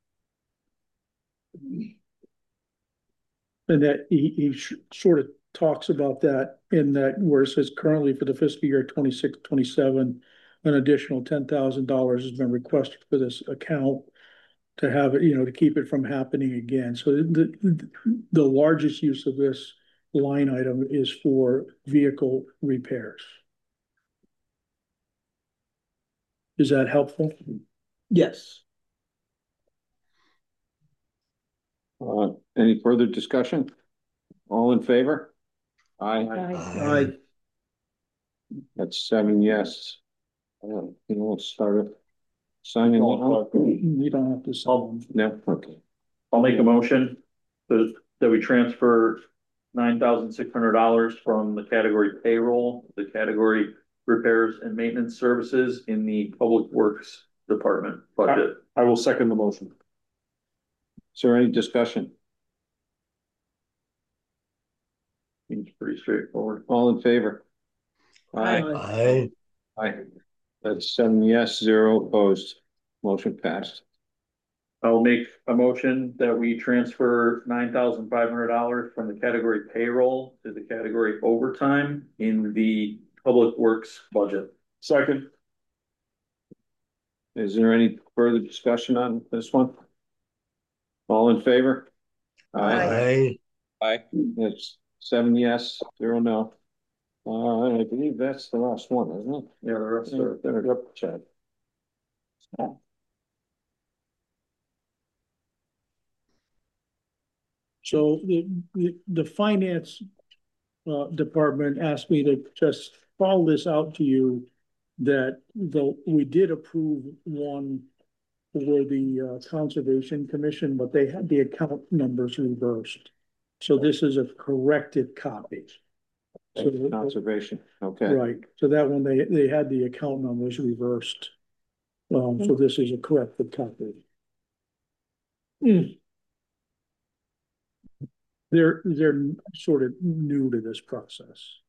And that he, he sh- sort of talks about that in that where it says currently for the fiscal year twenty-six, twenty-seven, an additional ten thousand dollars has been requested for this account to have it, you know, to keep it from happening again. So the, the, the largest use of this line item is for vehicle repairs. Is that helpful? Yes. Uh, any further discussion? All in favor? Aye. Aye. That's seven yes. Uh, you know, let's start it. Signing. now? You don't have to sign. No, okay. I'll make a motion that, that we transfer nine thousand six hundred dollars from the category payroll, to the category repairs and maintenance services in the public works department budget. I will second the motion. Is there any discussion? Seems pretty straightforward. All in favor? Aye. Aye. Aye. That's seven yes, zero opposed. Motion passed. I'll make a motion that we transfer nine thousand five hundred dollars from the category payroll to the category overtime in the public works budget. Second. Is there any further discussion on this one? All in favor? Aye. Aye. It's seven yes, zero no. Uh, I believe that's the last one, isn't it? Yeah, the rest are. They're up, Chad. So the, the, the finance uh, department asked me to just follow this out to you that the, we did approve one for the uh, Conservation Commission, but they had the account numbers reversed. So this is a corrected copy. So, Conservation, okay. right, so that one, they, they had the account numbers reversed. Um, so this is a corrected copy. Mm. They're, they're sort of new to this process.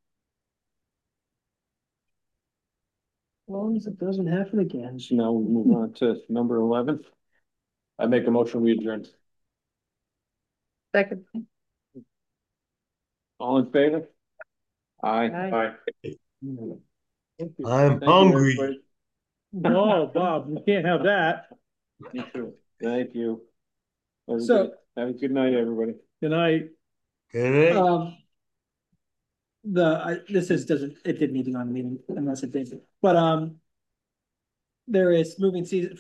As long as it doesn't happen again. So now we move on to number eleven. I make a motion, we adjourn. Second. All in favor? Aye. Aye. Aye. I'm Thank you, hungry. everybody. No, Bob, you can't have that. Me too. Thank you. So- Everybody, have a good night, everybody. Good night. Can I? Um. The, I, this is, doesn't, it didn't need to go on the meeting unless it did, but, um. There is moving season,